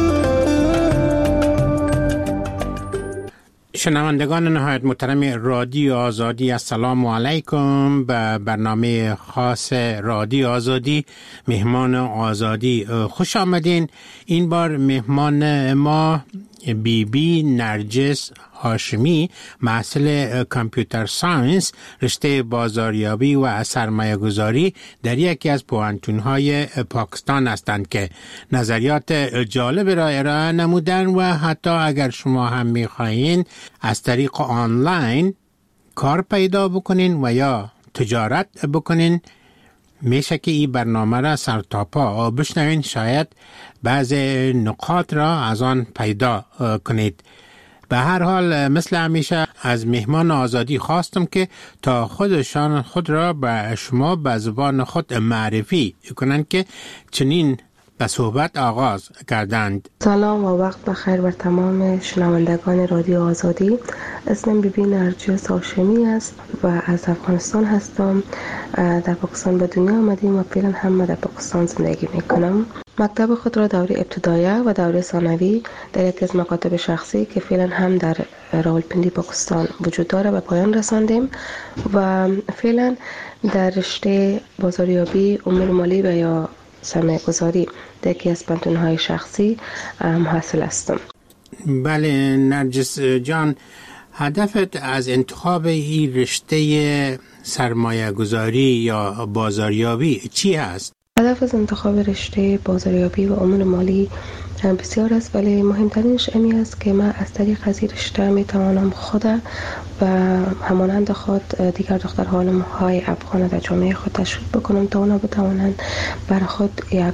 شنوندگان نهایت محترم رادیو آزادی، السلام علیکم. به برنامه خاص رادیو آزادی مهمان آزادی خوش آمدین. این بار مهمان ما بی نرجس هاشمی، محصل کامپیوتر ساینس رشته بازاریابی و سرمایه گذاری در یکی از پوهنتون‌های پاکستان هستند که نظریات جالب را ارائه نمودن و حتی اگر شما هم می‌خواهید از طریق آنلاین کار پیدا بکنین و یا تجارت بکنین، میشه که این برنامه را سر تا پا بشنوین، شاید بعض نکات را از آن پیدا کنید. به هر حال مثل همیشه از مهمان آزادی خواستم که تا خودشان خود را به شما به زبان خود معرفی کنند که چنین به صحبت آغاز کردند. سلام و وقت بخیر بر تمام شنوندگان رادیو آزادی. اسمم بی نرجس هاشمی است و از افغانستان هستم. در پاکستان به دنیا آمدیم و فعلا هم در پاکستان زندگی میکنم. مکتب خود را دوره ابتدایی و دوره ثانوی در یکی از مکاتب شخصی که فعلا هم در راولپنڈی پاکستان وجود داره به پایان رساندیم و فعلا در رشته بازاریابی، امور مالی و یا سرمایه گذاری در یکی از پانتون‌های شخصی محصل هستم. بله نرجس جان، هدفت از انتخاب این رشته سرمایه گذاری یا بازاریابی چی هست؟ هدف از انتخاب رشته بازاریابی و امور مالی بسیار است، ولی مهمترینش امی است که من از طریق از این رشته می توانم خود و همانند خود دیگر دختران های افغان در جامعه خود تشویق بکنم تا اونا بتوانند برای خود یک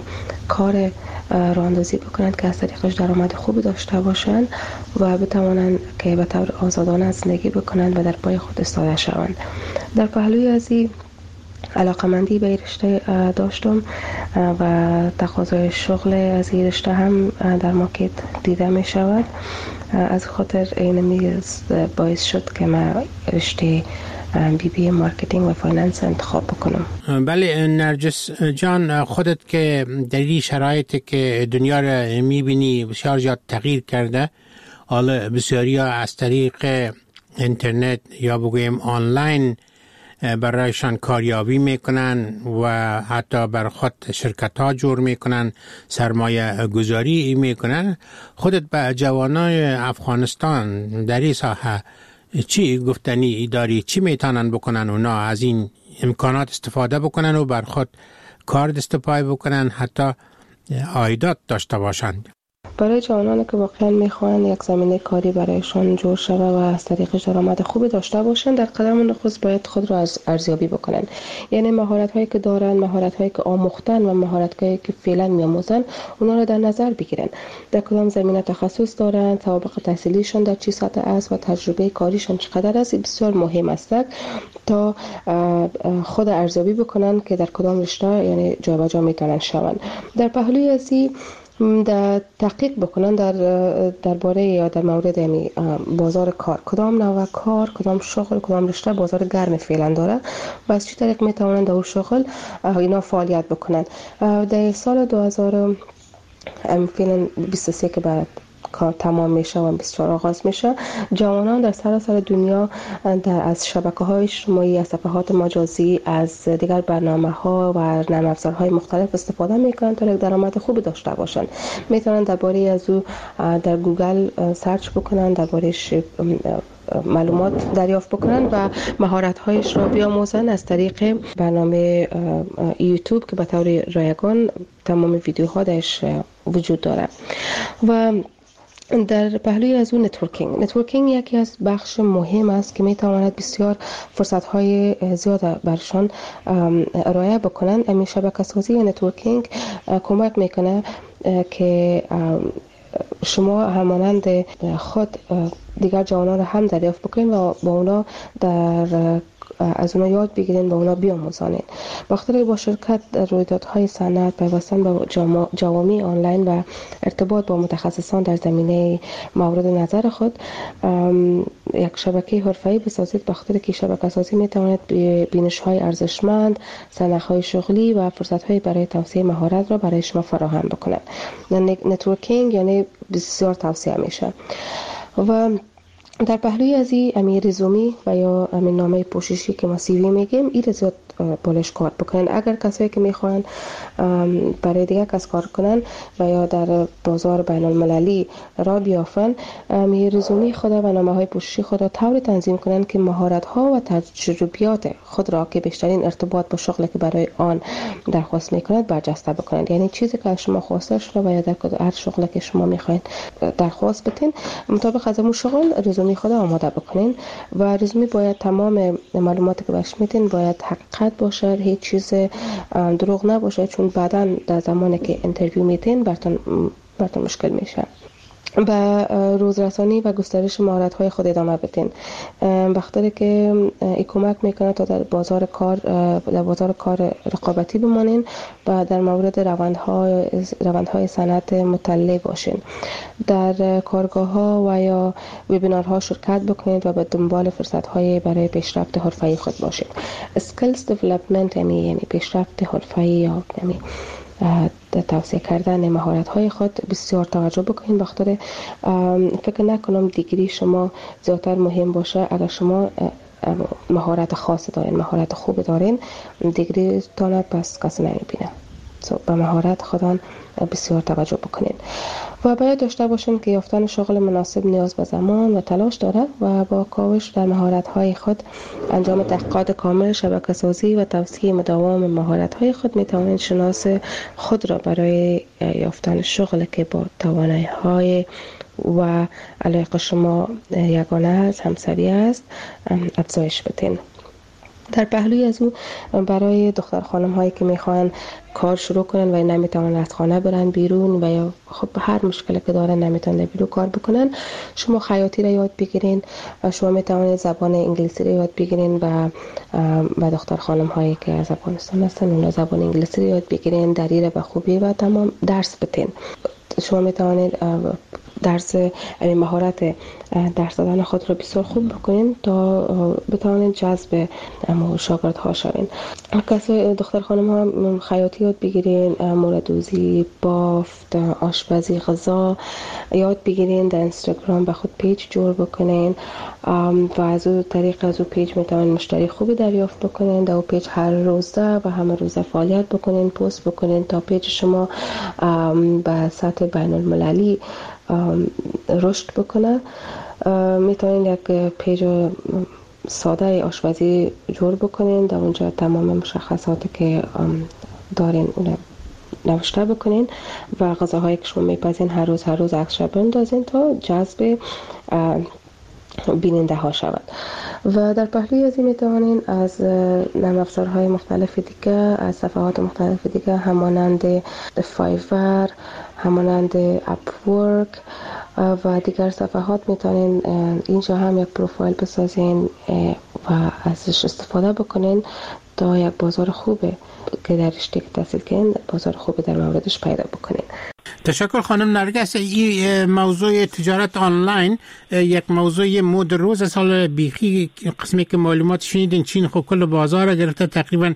کار راه اندازی بکنند که از طریقش درآمد خوبی داشته باشند و بتوانند که به طور آزادانه زندگی بکنند و در پای خود ایستاده شوند. در پهلوی از این علاقمندی به این رشته داشتم و تقاضای شغل از این رشته هم در مارکت دیده می شود. از خاطر این باعث شد که من رشته بی مارکتینگ و فایننس انتخاب بکنم. بله نرجس جان، خودت که در این شرایطی که دنیا را میبینی بسیار زیاد تغییر کرده، حالا بسیاری ها از طریق اینترنت یا بگویم آنلاین برایشان کاریابی میکنن و حتی بر خود شرکت ها جور میکنن، سرمایه گذاری میکنن. خودت به جوانای افغانستان در این ساحه چی گفتنی داری؟ چی میتونن بکنن اونا از این امکانات استفاده بکنن و بر خود کار دست پای بکنن، حتی عایدات داشته باشند؟ برای جوانانی که واقعا میخوان یک زمینه کاری برایشان جور شود و از طریقش درآمد خوبی داشته باشند، در قدم نخست باید خود را ارزیابی بکنن. یعنی مهارت هایی که دارن، مهارت هایی که آموختن و مهارت هایی که فعلا میآموزن، اونا را در نظر بگیرن. در کدام زمینه تخصص دارن، سابقه تحصیلیشون در چه سطح است و تجربه کاریشون چقدر است. بسیار مهم است تا خود ارزیابی بکنن که در کدام رشته یعنی جابجا میتونن شون. در پهلوی ازی در تحقیق بکنن درباره یا در مورد بازار کار، کدام نوع کار، کدام شغل، کدام رشته بازار گرم فعلا داره و از چه طریق میتونن در اون شغل اینا فعالیت بکنن. در سال 2023 که بعد کار تمام میشه و 24 آغاز میشه، جوانان در سراسر دنیا از شبکه‌های اجتماعی، از صفحات مجازی، از دیگر برنامه‌ها و نرم افزارهای مختلف استفاده میکنن تا یک درآمد خوبی داشته باشن. میتونن درباره از او در گوگل سرچ بکنن، درباره‌اش معلومات دریافت بکنن و مهارت‌هایش را بیاموزن از طریق برنامه یوتیوب که به طور رایگان تمام ویدیوها درش وجود داره. و در پهلوی از اون نتورکینگ یکی از بخش مهم است که میتواند بسیار فرصت‌های زیاد برشان ارائه بکنن. همین شبکه‌سازی نتورکینگ کمک میکنه که شما همانند خود دیگر جوانان را هم دریافت بکنید و با اونا از اونا یاد بگیرین و اونا بیاموزانین. بخاطر با شرکت در رویدادهای صنعت، پیوستن به جوامع آنلاین و ارتباط با متخصصان در زمینه مورد نظر خود یک شبکه حرفه‌ای بسازید. بخاطر که شبکه سازی میتواند بینش‌های ارزشمند، سنخ‌های شغلی و فرصت‌های برای توسعه مهارت را برای شما فراهم بکند. نتورکینگ یعنی بسیار توسعه میشه. و در پهلوی از این رزومی و یا نامه پوششی که ما CV میگیم، این زیاد بالش کار بکنن. اگر کسایی که میخوان برای دیگه کس کار کنن و یا در بازار بین المللی را بیافن، رزومی خود و نامه های پوششی خود را طوری تنظیم کنن که مهارت ها و تجربیات خود را که بیشترین ارتباط با شغلی که برای آن درخواست میکنند برجسته بکنند. یعنی چیزی که از شما خواسته شده و یا در هر شغلی که شما میخواین درخواست بدین، مطابق از اون شغل رزومی خود آماده بکنین و رزومی باید تمام معلوماتی که بهش میدین باید حقیقت باشه، هیچ چیز دروغ نباشه، چون بعداً در زمانی که اینترویو میدین براتون مشکل میشه. و روزرسانی و گسترش مهارت‌های خود ادامه بدین. بخاطر که این کمک میکنه تا در بازار کار رقابتی بمانین و در مورد روندهای صنعت مطلع باشین. در کارگاه‌ها و یا وبینارها شرکت بکنید و به دنبال فرصت‌های برای پیشرفت حرفه‌ای خود باشید. اسکیلز دیولپمنت یعنی پیشرفت حرفه‌ای یا یعنی توسعه کردن مهارت‌های خود بسیار توجه بکنید. بخاطر فکر نکنم دیگری شما زیادتر مهم باشه. اگر شما مهارت خاص دارین، مهارت خوب دارین، دیگری تانه پس کسی نمیبینه. به مهارت خودان بسیار توجه بکنید. و باید داشته باشیم که یافتن شغل مناسب نیاز به زمان و تلاش دارد و با کاوش در مهارت‌های خود، انجام تحقیقات کامل، شبکه‌سازی و توسعه مداوم مهارت‌های خود می‌توانید شناس خود را برای یافتن شغل که با توانایی‌های و علاقه شما یگانه است، همسری است، افزایش بدین. در پهلوی از او برای دختر خانم هایی که میخوان کار شروع کنن و نمیتونن از خانه برن بیرون و یا خب هر مشکلی که دارن نمیتونن بیرون کار بکنن، شما خیاطی را یاد بگیرین، شما میتونید زبان انگلیسی را یاد بگیرین و دختر خانم هایی که از افغانستان هستن اونا زبان انگلیسی را یاد بگیرین، دری را به خوبی و تمام درس بدین. شما میتونید درس مهارت درس دادن خود را بسیار خوب بکنین تا بتوانید جذب شاگردها شوین. کسای دختر خانم ها خیاطی یاد بگیرین، موردوزی، بافت، آشپزی، غذا یاد بگیرین، در اینستاگرام به خود پیج جور بکنین و از اون طریق از اون پیج میتوانید مشتری خوبی دریافت بکنین. در اون پیج هر روزه و همه روزه فعالیت بکنین، پست بکنین تا پیج شما به سطح بین المللی رشد بکنه. میتونید یک پیج ساده آشپزی جور بکنین، در اونجا تمام مشخصاتی که دارین اون نوشته بکنین و غذاهایی که شما میپزین هر روز عکسش بندازین تا جذب بیننده ها شود. و در پهلوی از این میتوانین از نرم افزارهای مختلف دیگه، از صفحات مختلف دیگه همانند فایور، همانند اپورک و دیگر صفحات میتونین اینجا هم یک پروفایل بسازین و ازش استفاده بکنین تا یک بازار خوبه که در رشته که تحصیل کنین بازار خوبه در موردش پیدا بکنین. تشکر خانم نرگس. این موضوع تجارت آنلاین یک موضوع مد روز سال بیخی قسمی که معلومات شنیدین چین خب کل بازار را گرفته، تقریبا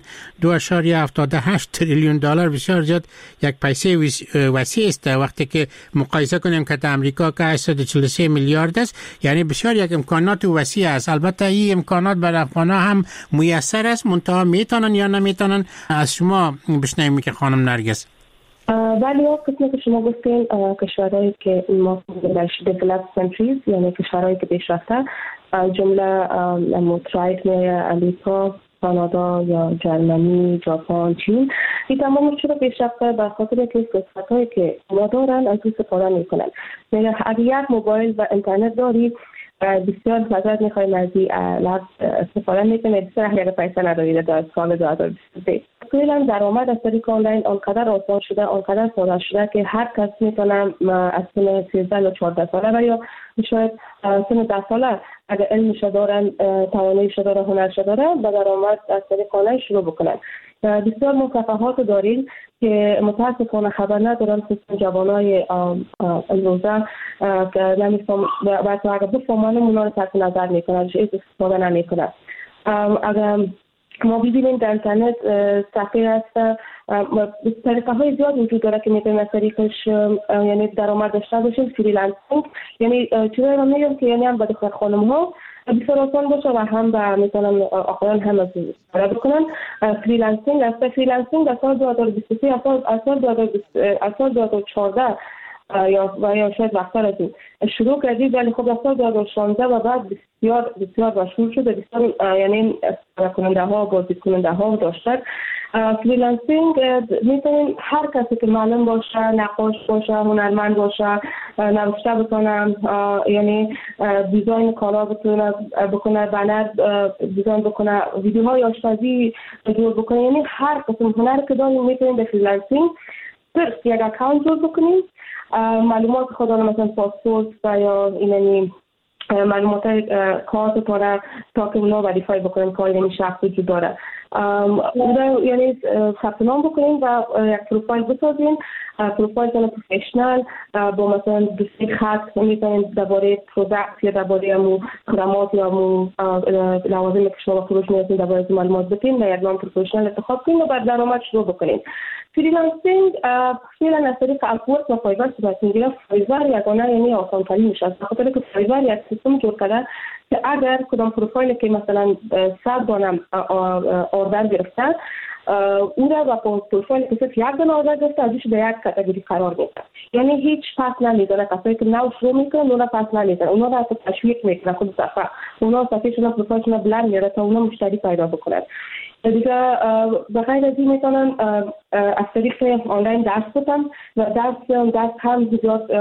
2.78 تریلیون دلار، بسیار زیاد، یک پیسه وسیع است وقتی که مقایسه کنیم که در امریکا که 843 میلیارد است، یعنی بسیار یک امکانات وسیع است. البته این امکانات برای افغان‌ها هم میسر است، منتها میتونن یا نمیتونن. از شما بشنویم که خانم نرگس. ولی از قسمی که شما گفتین کشورهایی که ما درش developed countries یعنی کشورهایی که پیشرفته، جمله متحد امریکا، کانادا یا جرمنی، ژاپن، چین، این تمام شده پیشرفته به خاطر که فرصتایی که ما دارن از اون استفاده میکنن. یعنی اگر یک موبایل و اینترنت داری بسیار فضایت میخوایم از این لحظ استفاده میکنه، بسیار اگر پیسه ندارید در سال 2023. فعلا درآمد از طریق آنلاین آنقدر آسان شده، آنقدر ساده شده که هر کس میتونه از سن 13 یا 14 ساله و یا شاید سن 10 ساله اگر علمش دارن، تواناییش داره، هنرش داره، به درآمد از طریق آنلاین شروع بکنن. بسیار مصفحات داریم که متاسفانه خبر ندارن خصوصا جوانای امروزه که نمیفهم و اگر بفهمن اونا رو تحت نظر میکنن، چیز استفاده نمیکنن. اگر ما ببینیم در اینترنت صفحه هست، طریقه های زیاد وجود داره که میتونیم از طریقش یعنی درآمد داشته باشیم. فریلنسینگ یعنی چیزایی رو میگم که یعنی هم به دختر خانم ها بسیار آسان باشه و هم به مثلا آقایان هم از استفاده بکنن. فریلنسینگ از سال 2023 از سال 2014 یا شاید وقتر از این شروع کردید، ولی خب از سال 2016 و بعد بسیار مشهور شده، بسیار یعنی کننده ها، بازدید کننده ها داشتن. فریلنسینگ میتونیم هر کسی که معلم باشه، نقاش باشه، هنرمند باشه، نوشته بکنه، یعنی دیزاین کالا بکنه، بنر دیزاین بکنه، ویدیوهای آشپزی جور بکنه، یعنی هر قسم هنر که داریم میتونیم به فریلنسینگ صرف یک اکانت جور بکنیم، معلومات خود مثلا پاسپورت و یا اینمی معلومات کارت پاره تا که اونا وریفای بکنیم که این شخص وجود داره. یعنی ثبت نام بکنیم و یک پروفایل بسازیم، پروفایل پروفشنال با مثلا دوستی خط میتونیم درباره پروداکت یا درباره امو خدمات یا امو لوازم که شما فروش می‌کنید درباره معلومات بدین و یک نام پروفشنال انتخاب کنیم و بعد درآمد شروع بکنیم. فریلنسینگ فعلا از طریق اپورک و فایور صورت میگیره. فایور یگانه یعنی آسان ترین میشه، به خاطر که فایور یک سیستم جور کرده که اگر کدام پروفایلی که مثلا 100 دانه اوردر گرفته او را با پروفایلی که صرف یک دانه اوردر گرفته ازش به یک کاتگوری قرار میده. یعنی هیچ پس نمیدونه. کسایی که نو شروع میکنن اونا پس نمیدونه، اونا را تشویق میکنه خود صفحه، اونا صفحهشون پروفایلشون بلند میاره تا اونا مشتری پیدا بکنن. دیگه بغیر از این میتونن از طریق آنلاین درس بدن و درس هم زیاد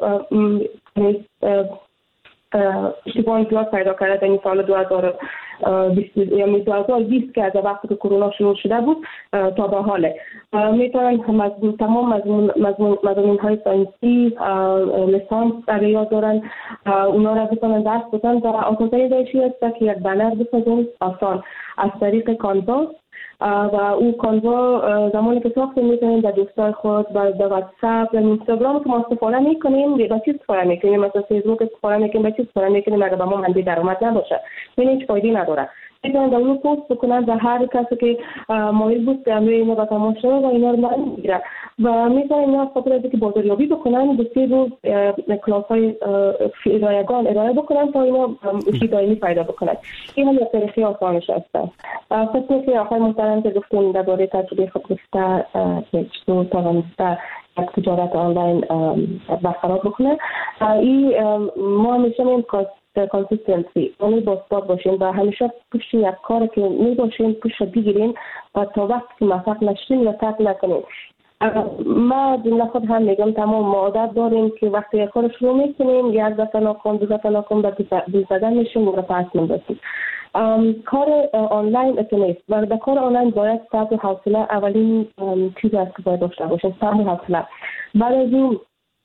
اشتباهی زیاد پیدا کرده در این سال 2020 که از وقتی که کرونا شروع شده بود تا به حاله. میتونن تمام مضمون های ساینسی لیسانس در یاد دارن، اونا را بتونن درس بدن و آسان‌ترین روشی است که یک بنر بسازن آسان از طریق کانوا و او کانوا زمانی که ساخت میکنیم در دوستای خود در واتساپ در اینستاگرام که ما استفاده میکنیم با چیز استفاده میکنیم، مثلا فیسبوک استفاده میکنیم با چیز استفاده میکنیم اگر با ما منبع درآمد نباشه این هیچ فایده نداره. میتونن در اون پست بکنن و هر کسی که مایل بود که امروی اینا با تماشا و اینا رو من میگیره و میتونن اینا خاطر از که بازاریابی بکنن، 2-3 روز کلاس های رایگان ارائه بکنن تا اینا دائمی پیدا بکنن. این هم یک طریقه آسانش هست. فکر که آقای محترم که گفتیم درباره تجربه خود گفته که چطور توانسته یک تجارت آنلاین برقرار بکنه، این ما همیشه میگیم کانسیستنسی، یعنی باثبات باشیم و همیشه پشت یک کار که میباشیم پشت بگیریم و تا وقتی که موفق نشیم یا ترک نکنیم. ما جمله خود هم میگم تمام ما عادت داریم که وقتی یک کار شروع میکنیم یک دفعه ناکام دو دفعه ناکام به دل زدن میشیم و پس میندازیم. کار آنلاین اتنیست و در کار آنلاین باید صبر و حوصله اولین چیز است که باید داشته باشیم، صبر و حوصله. بعد از این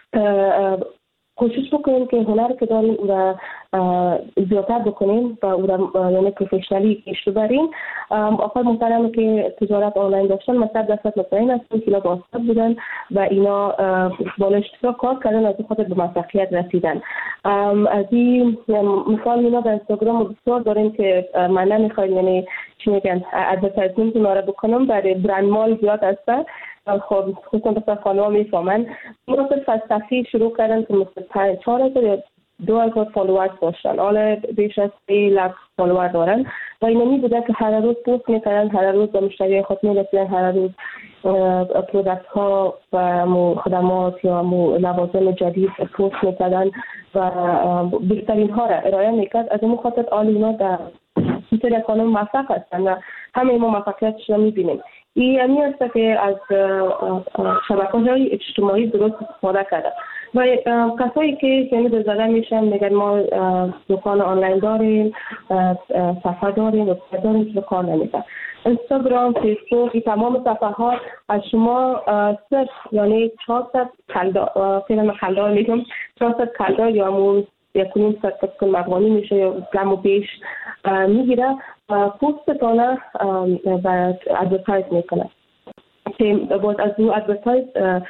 کوشش بکنیم که هنر که داریم او را زیادتر بکنیم و او را یعنی پروفشنالی پیش ببریم. آقای محترم که تجارت آنلاین داشتن مثلا 100% مطمئن هستیم که اینا باثبات بودن و اینا با اشتراک کار کردن از خود به موفقیت رسیدن. از این مثال اینا در اینستاگرام بسیار داریم که من نمیخوایم یعنی چی میگن ادورتایزمنت اینا را بکنم، برای برند مال زیاد هستن. خب خصوصا خانم‌ها میفهمن اینا فلسفی شروع کردن که مثلا 4,000 2,000 فالوورز داشتن، حالا بیش از 300,000 فالوور دارن و اینا می بوده که هر روز پست میکردن، هر روز به مشتری خود میرسیدن، هر روز پروداکت ها و خدمات یا لوازم جدید پست میکردن و بهترین ها را ارائه میکرد. از این خاطر آل اینا در سری خانم موفق هستن و همه ما موفقیتش را میبینیم. این همی است که از شبکه‌های اجتماعی درست استفاده کرده و کسایی که یعنی به زده میشن میگن ما دکان آنلاین داریم، صفحه داریم، وبسایت داریم که کار نمیکنه. اینستاگرام، فیسبوک، این تمام صفحه ها از شما صرف یعنی 400 کلدار میگم 400 کلدار یا همون 1.5 مبانی میشه یا کم و بیش میگیره و پوستتانه و ادورتایز میکنه که باید از دو ادورتایز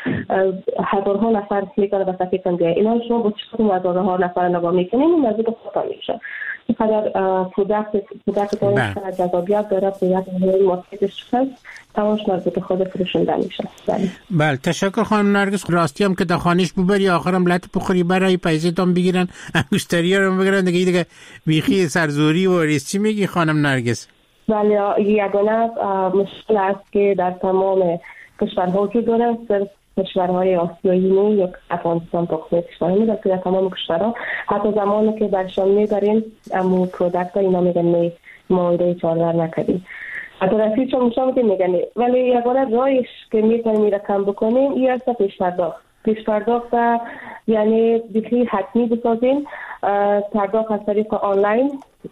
هزارها نفر میکنه و صفحه کن بیایی. اینا شما با چطور هزارها نفر نگاه میکنیم این نزدیک خطا میشه. اینقدر پرودکت داره، اینقدر جذابیت داره، یک مارکتش هست، تمامش نزدیک خود فروشنده میشه. بله تشکر خانم نرگس. راستی هم که در خانش ببری آخرم لط بخوری برای پیسه‌تون بگیرن، انگشتری ها رو بگیرن دیگه بیخی سرزوری و ریستی میگی خانم نرگس؟ بله یگانه مشکل است که در تمام کشورها وجود داره، صرف کشورهای آسیایی نه یا افغانستان تا خود کشورها میدن که در تمام کشورها حتی زمانی که برشان میبریم امو پرودکت ها اینا میگن مایده چارور نکردیم حتی رسید چون میشم که میگن ولی یگانه رایش که میتونیم این رقم بکنیم این است پیش پرداخت یعنی بخی حتمی بسازیم پرداخت از طریق آنلاین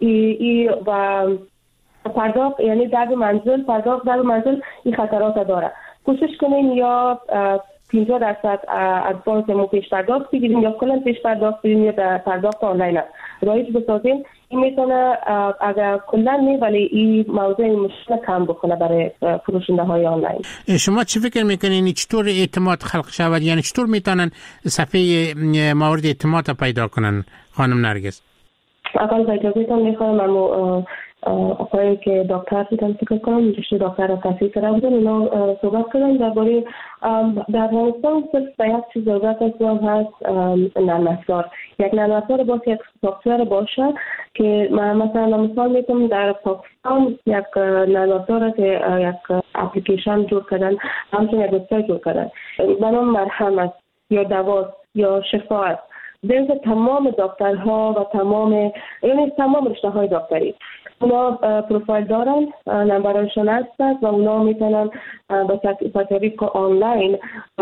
و پرداخت یعنی در منزل این خطرات داره. کوشش کنیم یا 50% ادوانس مو پیش پرداخت بگیریم یا کلا پیش پرداخت بگیریم یا در پرداخت آنلاین رایج بسازیم. این میتونه اگر کلا نه ولی این موضوع مشکل کم بکنه برای فروشنده های آنلاین. شما چی فکر میکنین چطور اعتماد خلق شود؟ یعنی چطور میتونن صفحه مورد اعتماد پیدا کنن خانم نرگس؟ اول با اجازهتون میخوام آقایی که دکتر بودن فکر کنم رشته دکتر را تحصیل کرده بودن اونا صحبت کردن درباره در افغانستان صرف به یک چیز ضرورت هست نرم افزار. یک نرم افزار باشه، یک سافتور باشه که مثلا مثال میتونم در پاکستان یک نرم افزار که یک اپلیکیشن جور کردن همچنین یک وبسایت جور کردن به نام مرهم است یا دوا یا شفا است. جنس تمام دکترها و تمام رشته های دکتری اونا پروفایل دارن، نمبرشون هست و اونا میتونن با طریق آنلاین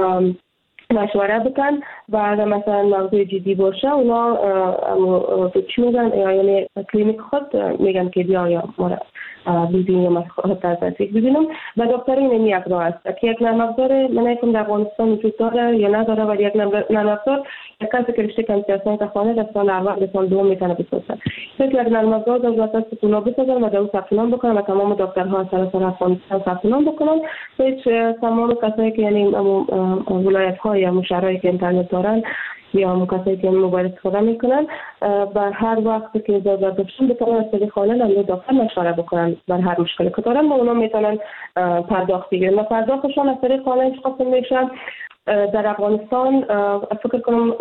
مشوره بکن و اگر مثلا موضوع جدی باشه اونا چی میگن، یعنی کلینیک خود میگن که بیا یا ببینیم یا خود از نزدیک ببینم و دکتر این یک راه است که یک نرم افزار من نمی‌دونم در افغانستان وجود داره یا نداره، ولی یک نرم افزار یک کسی که رشته کامپیوتر خانه در سال اول به سال دوم میتونه بسازه. یک نرم افزار در واسطه طولا بسازن و در اون ثبت نام بکنن و تمام دکترها سراسر افغانستان ثبت نام بکنن. هیچ تمام کسایی که یعنی ولایت‌ها یا شهرهایی که اینترنت دارن یا کسایی که موبایل استفاده میکنن بر هر وقت که ضرورت داشتن بتونن از طریق آنلاین با دکتر مشوره بکنن بر هر مشکلی که دارن و اونا میتونن پرداخت بگیرن و پرداختشون از طریق آنلاین خاص میشن. در افغانستان فکر کنم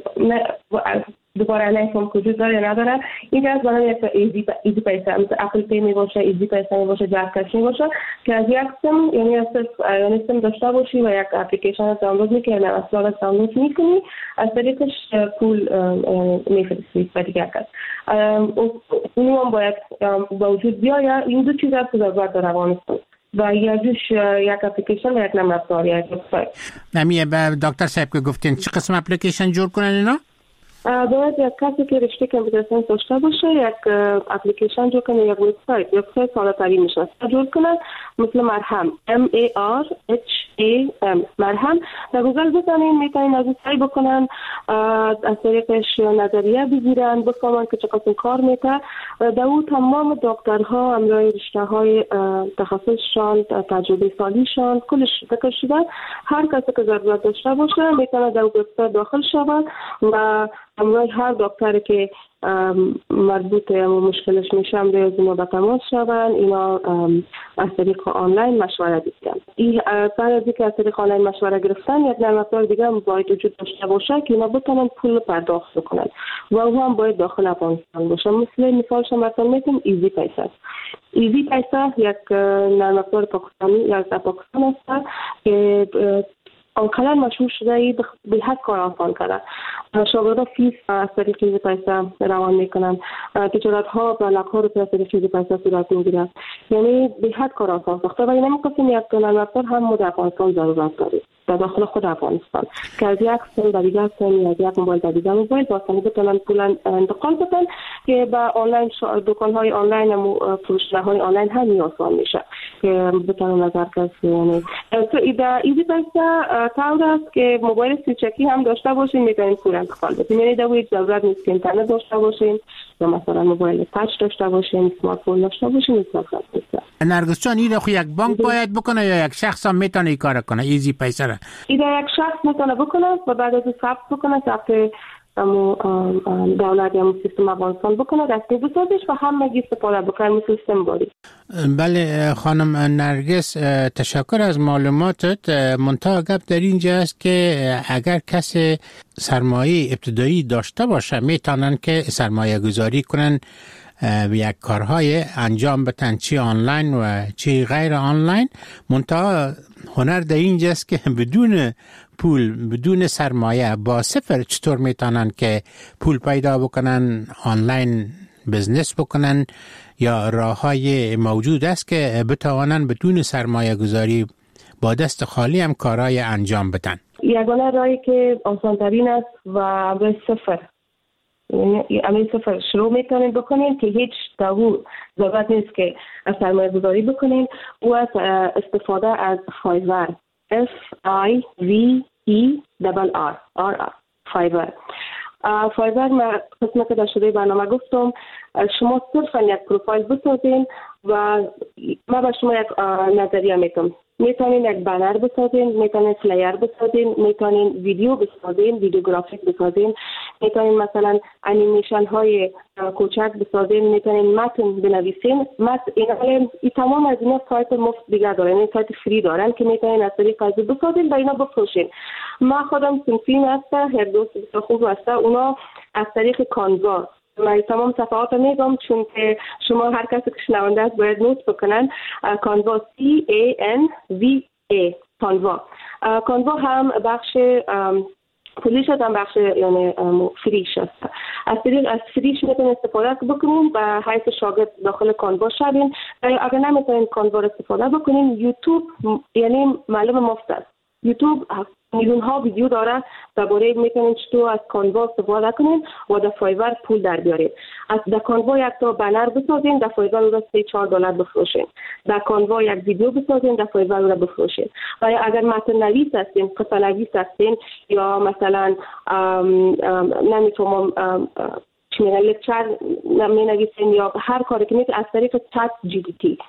دوباره نمی‌فهم وجود داره یا نداره. این از برای یک ایزی پیسه مثل اپل پی می باشه، ایزی پیسه می باشه، جاز کش می باشه که از یک سیم یعنی سیم داشته باشی و یک اپلیکیشن دانلود میکنی، اصلا دانلود میکنی از طریقش پول میفرستی به دیگر کس. اون هم باید با وجود بیاید. این دو چیز هست که ضرورت داره افغانستان و یکیش یک اپلیکیشن و یک نرم افزار یا یک وبسایت. نمیه دکتر صاحب که گفتین چه قسم اپلیکیشن جور کنن اینا؟ باید یک کسی که رشته کامپیوتر ساینس داشته باشه یک اپلیکیشن جور کنه، یک وبسایت ساده‌تری میشه جور کنه مثل مرهم MARHAM مرهم. در گوگل بزنین میتونین از سعی بکنن از طریقش نظریه بگیرن بفهمن که چقدر کار میکنه. در اون تمام دکترها همراه رشته های تخصصشان، تجربه سالیشان کلش ذکر شده. هر کسی که ضرورت داشته باشه میتونه در وبسایت داخل شود و همراه هر دکتری که مربوط به مشکلش میشه از اینا به تماس شون، اینا از طریق آنلاین مشوره بگیرن. بعد از اینکه از طریق آنلاین مشوره گرفتن یک نرم افزار دیگه هم باید وجود داشته باشه که اینا بتونن پول پرداخت کنن و او هم باید داخل افغانستان باشه. مثالش مثلا میتونم ایزی پیسه. ایزی پیسه یک نرم افزار پاکستانی یا از پاکستان است که آنقدر مشهور شده به حد کار آسان کرده. شاگردان فیس از طریق ایزی پیسه روان میکنن، تجارت ها و لک ها رو از طریق ایزی پیسه صورت میگیرن، یعنی به حد کار آسان ساخته و این نمی‌کنیم یک نرم افزار هم در افغانستان ضرورت داریم در داخل خود افغانستان که از یک سیم به دیگر سیم یا از یک موبایل به دیگر موبایل با آسانی بتونن پول انتقال بدن که به آنلاین دکان های آنلاین و فروشگاه های آنلاین هم آسان میشه که بتونن نظر کسی. یعنی ایزی پیسه طور است که موبایل سویچکی هم داشته باشین میتونین پول انتقال بدین، یعنی در هیچ ضرورت نیست که اینترنت داشته باشین یا مثلا موبایل تاچ داشته باشین، اسمارت فون داشته باشین. نرگس جان این رو یک بانک باید بکنه یا یک شخص هم میتونه این کار کنه ایزی پیسه را؟ ایده یک شخص میتونه بکنه و بعد از ثبت بکنه ثبت دولت یا سیستم افغانستان بکنه دستی بسازش و همگی استفاده بکنه مثل سیستم باری. بله خانم نرگس تشکر از معلوماتت. منتها گپ در اینجا است که اگر کسی سرمایه ابتدایی داشته باشه میتونن که سرمایه گذاری کنن یک کارهای انجام بدن، چی آنلاین و چی غیر آنلاین. منتها هنر در اینجاست که بدون پول، بدون سرمایه، با صفر چطور میتونن که پول پیدا بکنن، آنلاین بزنس بکنن یا راههای موجود است که بتوانن بدون سرمایه گذاری با دست خالی هم کارهای انجام بدن. یگانه راهی که آسان‌ترین است و به صفر، یعنی صفر شروع میتونین بکنین که هیچ ضرورت نیست که سرمایه گذاری بکنین و استفاده از فایور FIVERR فایور قسمت که در شده برنامه گفتم شما صرفا یک پروفایل بسازین و ما به شما یک نظریه میتونم. میتونین یک بنر بسازین، میتونین فلایر بسازین، میتونین ویدیو بسازین، ویدیوگرافیک بسازین، میتونین مثلا انیمیشن های کوچک بسازین، میتونین متن بنویسین. این تمام از اینا سایت مفت دیگه دارن، این سایت فری دارن که میتونین از طریق از بسازین و اینا بفروشین. ما خودم سنفین هسته، هر دوست خوب هسته، اونا از طریق کانوا من تمام صفحات میگم چون که شما هر کسی که شنونده است باید نوت بکنن. کانوا CANVA کانوا هم بخش پولیش هم بخش یعنی فریش است. از فریش میتونید استفاده بکنین و حیث شاگرد داخل کانوا شدین. اگر نمیتونین کانوا استفاده بکنین، یوتیوب یعنی معلوم مفت است. یوتیوب میلیون ها ویدیو داره درباره میتونین چطور از کانوا استفاده کنین و در فایور پول در بیارید. از در کانوا یک تا بنر بسازین، در فایور او را $3-4 بفروشین. در کانوا یک ویدیو بسازین، در فایور او را بفروشین. و اگر متن نویس هستین، قصه نویس هستین یا مثلا نمیتونم چی میگن لکچر می نویسین یا هر کاری که میتونین از طریق چت جی پی تی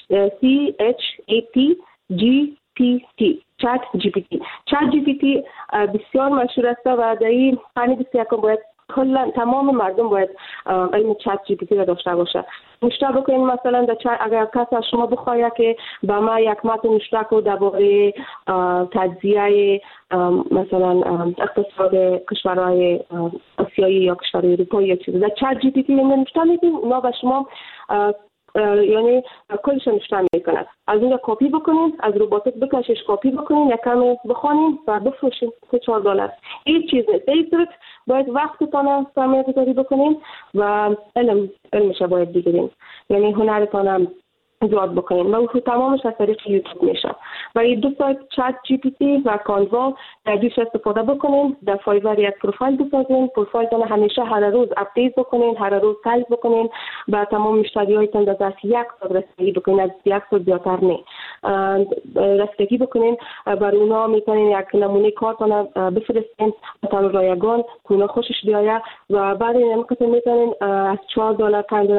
چت جی پی تی بسیار مشهور است و در این قرن 21 باید کلا تمام مردم باید علم چت جی پی تی را داشته باشه. نشته بکنید مثلا اگر کس از شما بخواهد که به ما یک متن نشته کنه درباره تجزیه مثلا اقتصاد کشورهای آسیایی یا کشورهای اروپایی یا چیزی، در چت جی پی تی نشته میکنید، اونا به شما یعنی کلش نشته میکنند. از اونجا کپی بکنین، از روباتک بکشش کپی بکنین، یک کمی بخونین و بفروشین $3-4. این چیز نیست. این صورت باید وقتتان سرمایه گذاری بکنین و علمش باید بگیرین، یعنی هنرتان زیاد بکنین و اون تمامش از طریق یوتیوب میشه. و این دو سایت چت جی پی تی و کانوا در دوش استفاده بکنین. در فایور یک پروفایل بسازین، پروفایلتان همیشه هر روز اپدیت بکنین، هر روز تایپ بکنین و تمام مشتریایتان در ظرف 1 ساعت رسیدگی بکنین، از 1 ساعت زیادتر نه رسیدگی بکنین. برای اونا میتونین یک نمونه کارتان بفرستین تا رایگان که اونا خوشش بیاید و بعد این موقع میتونین از $4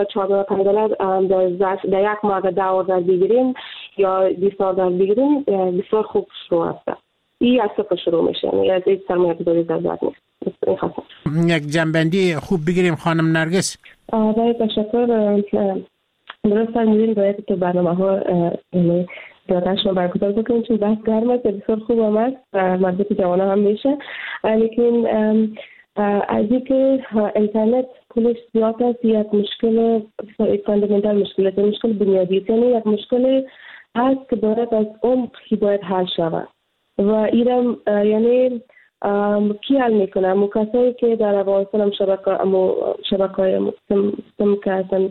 $5 در یک ماه $10 بگیرین یا $20 بگیرین. بسیار خوب شروع است. این از صفر شروع میشه، یعنی از این سرمایه گذاری ضرورت نیست. یک جنبندی خوب بگیریم خانم نرگس. باید تشکر. درست فرمودین، باید که برنامه ها دادش ما برگزار بکنیم چون بحث گرم است، بسیار خوب آمد و مربوط جوان هم میشه. لیکن از اینکه اینترنت پولش زیاد است، یک مشکل فاندامنتال مشکل بنیادی است، یعنی یک مشکل هست که باید از عمق باید حل شود و ایرم یعنی کی حل میکنه؟ امو کسایی که در افغانستان هم شبکه‌های مستم که هستن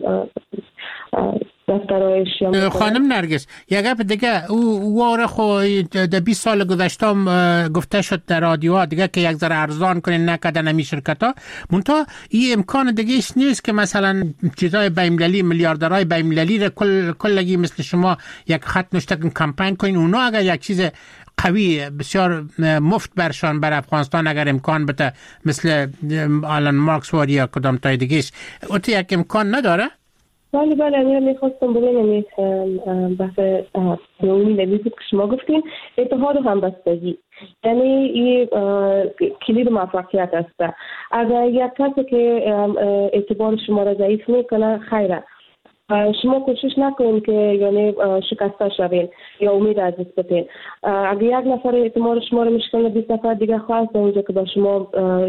دفترهایش. خانم نرگس یک گپ دیگه، او واره خو در 20 سال گذشته گفته شد در رادیوها دیگه که یک ذره ارزان کنین نکردن همی شرکت ها، منتها این امکان دیگهش نیست که مثلا چیزای بین‌المللی میلیاردرهای بین‌المللی را کلگی مثل شما یک خط نوشته کمپین کنین، اونا اگر یک چیز قوی بسیار مفت برشان بر افغانستان اگر امکان بده مثل آلن مارکس واری یا کدام تای دیگهش، اوتی یک امکان نداره؟ بله امیرم میخواستم بگم بحث دومی نویزی که شما گفتین اتحاد و همبستگی یعنی این کلید موفقیت است. اگر یک کسی که اعتبار شما را ضعیف میکنه خیره، شما کوشش نکنید که یعنی شکسته شوین یا امید از دست بدین. اگر یک نفر اعتماد شما رو میشکنه 20 نفر دیگه خواست اونجا که با شما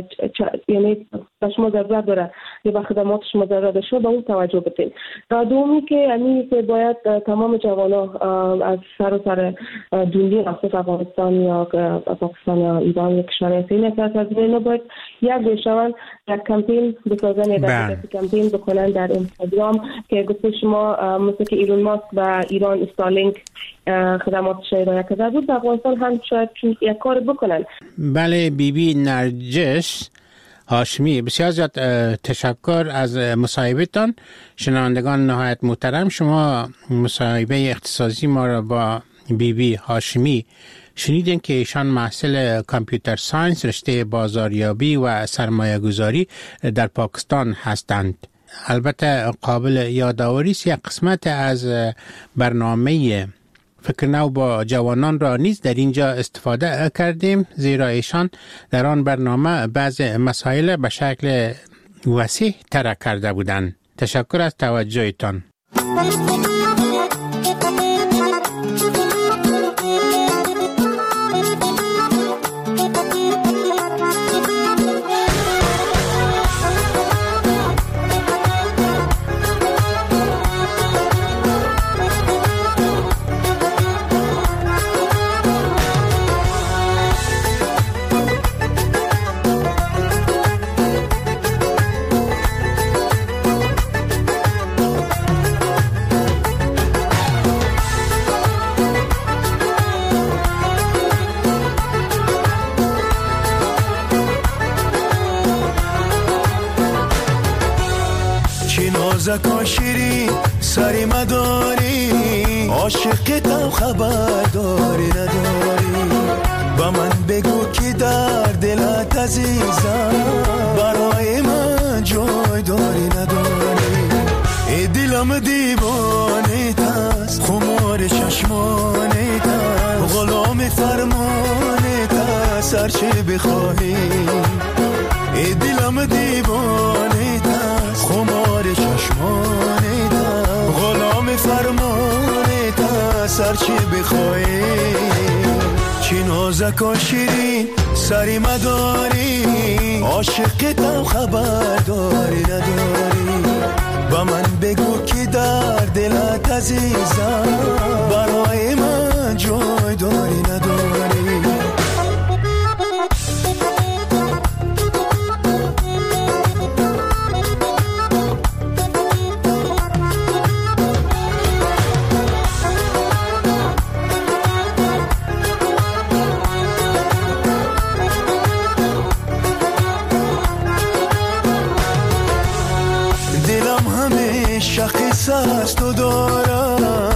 یعنی با شما ضرورت داره یا با خدمات شما ضرورت داره شما به اون توجه بدین. دومی که یعنی که باید تمام جوانا از سر دنیا خصوص افغانستان یا پاکستان یا ایران یا کشورهای دیگه از اینا باید یک بشون یک کمپین بسازن، در کمپین بکنن در اینستاگرام که شما مثل که ایلون ماسک و ایران استارلینک خدماتش ارائه کرده بود، در افغانستان هم شاید یک کار بکنن. بله بی نرجس هاشمی، بسیار زیاد تشکر از مصاحبتان. شنوندگان نهایت محترم، شما مصاحبه اختصاصی ما را با بی هاشمی شنیدین که ایشان محصل کامپیوتر ساینس رشته بازاریابی و سرمایه گذاری در پاکستان هستند. البته قابل یادآوری است یک قسمت از برنامه فکر نو با جوانان را نیز در اینجا استفاده کردیم، زیرا ایشان در آن برنامه بعض مسائل به شکل وسیع طرح کرده بودند. تشکر از توجهتان. نازک و شیرین سری مداری عاشقتم خبرداری نداری با من بگو که در دلت عزیزم برای من جای داری نداری ای دلم دیوانه تست خمار چشمانه تست غلام فرمانه تست هرچی بخواهی ای دلم دیوانه تست خمار چشمانه تست غلام فرمانه تست هرچی بخواهی چی نازک و شیرین سری مداری عاشقتم خبرداری نداری با من بگو که در دلت عزیزم برای من جای داری نداری قصه است و دارم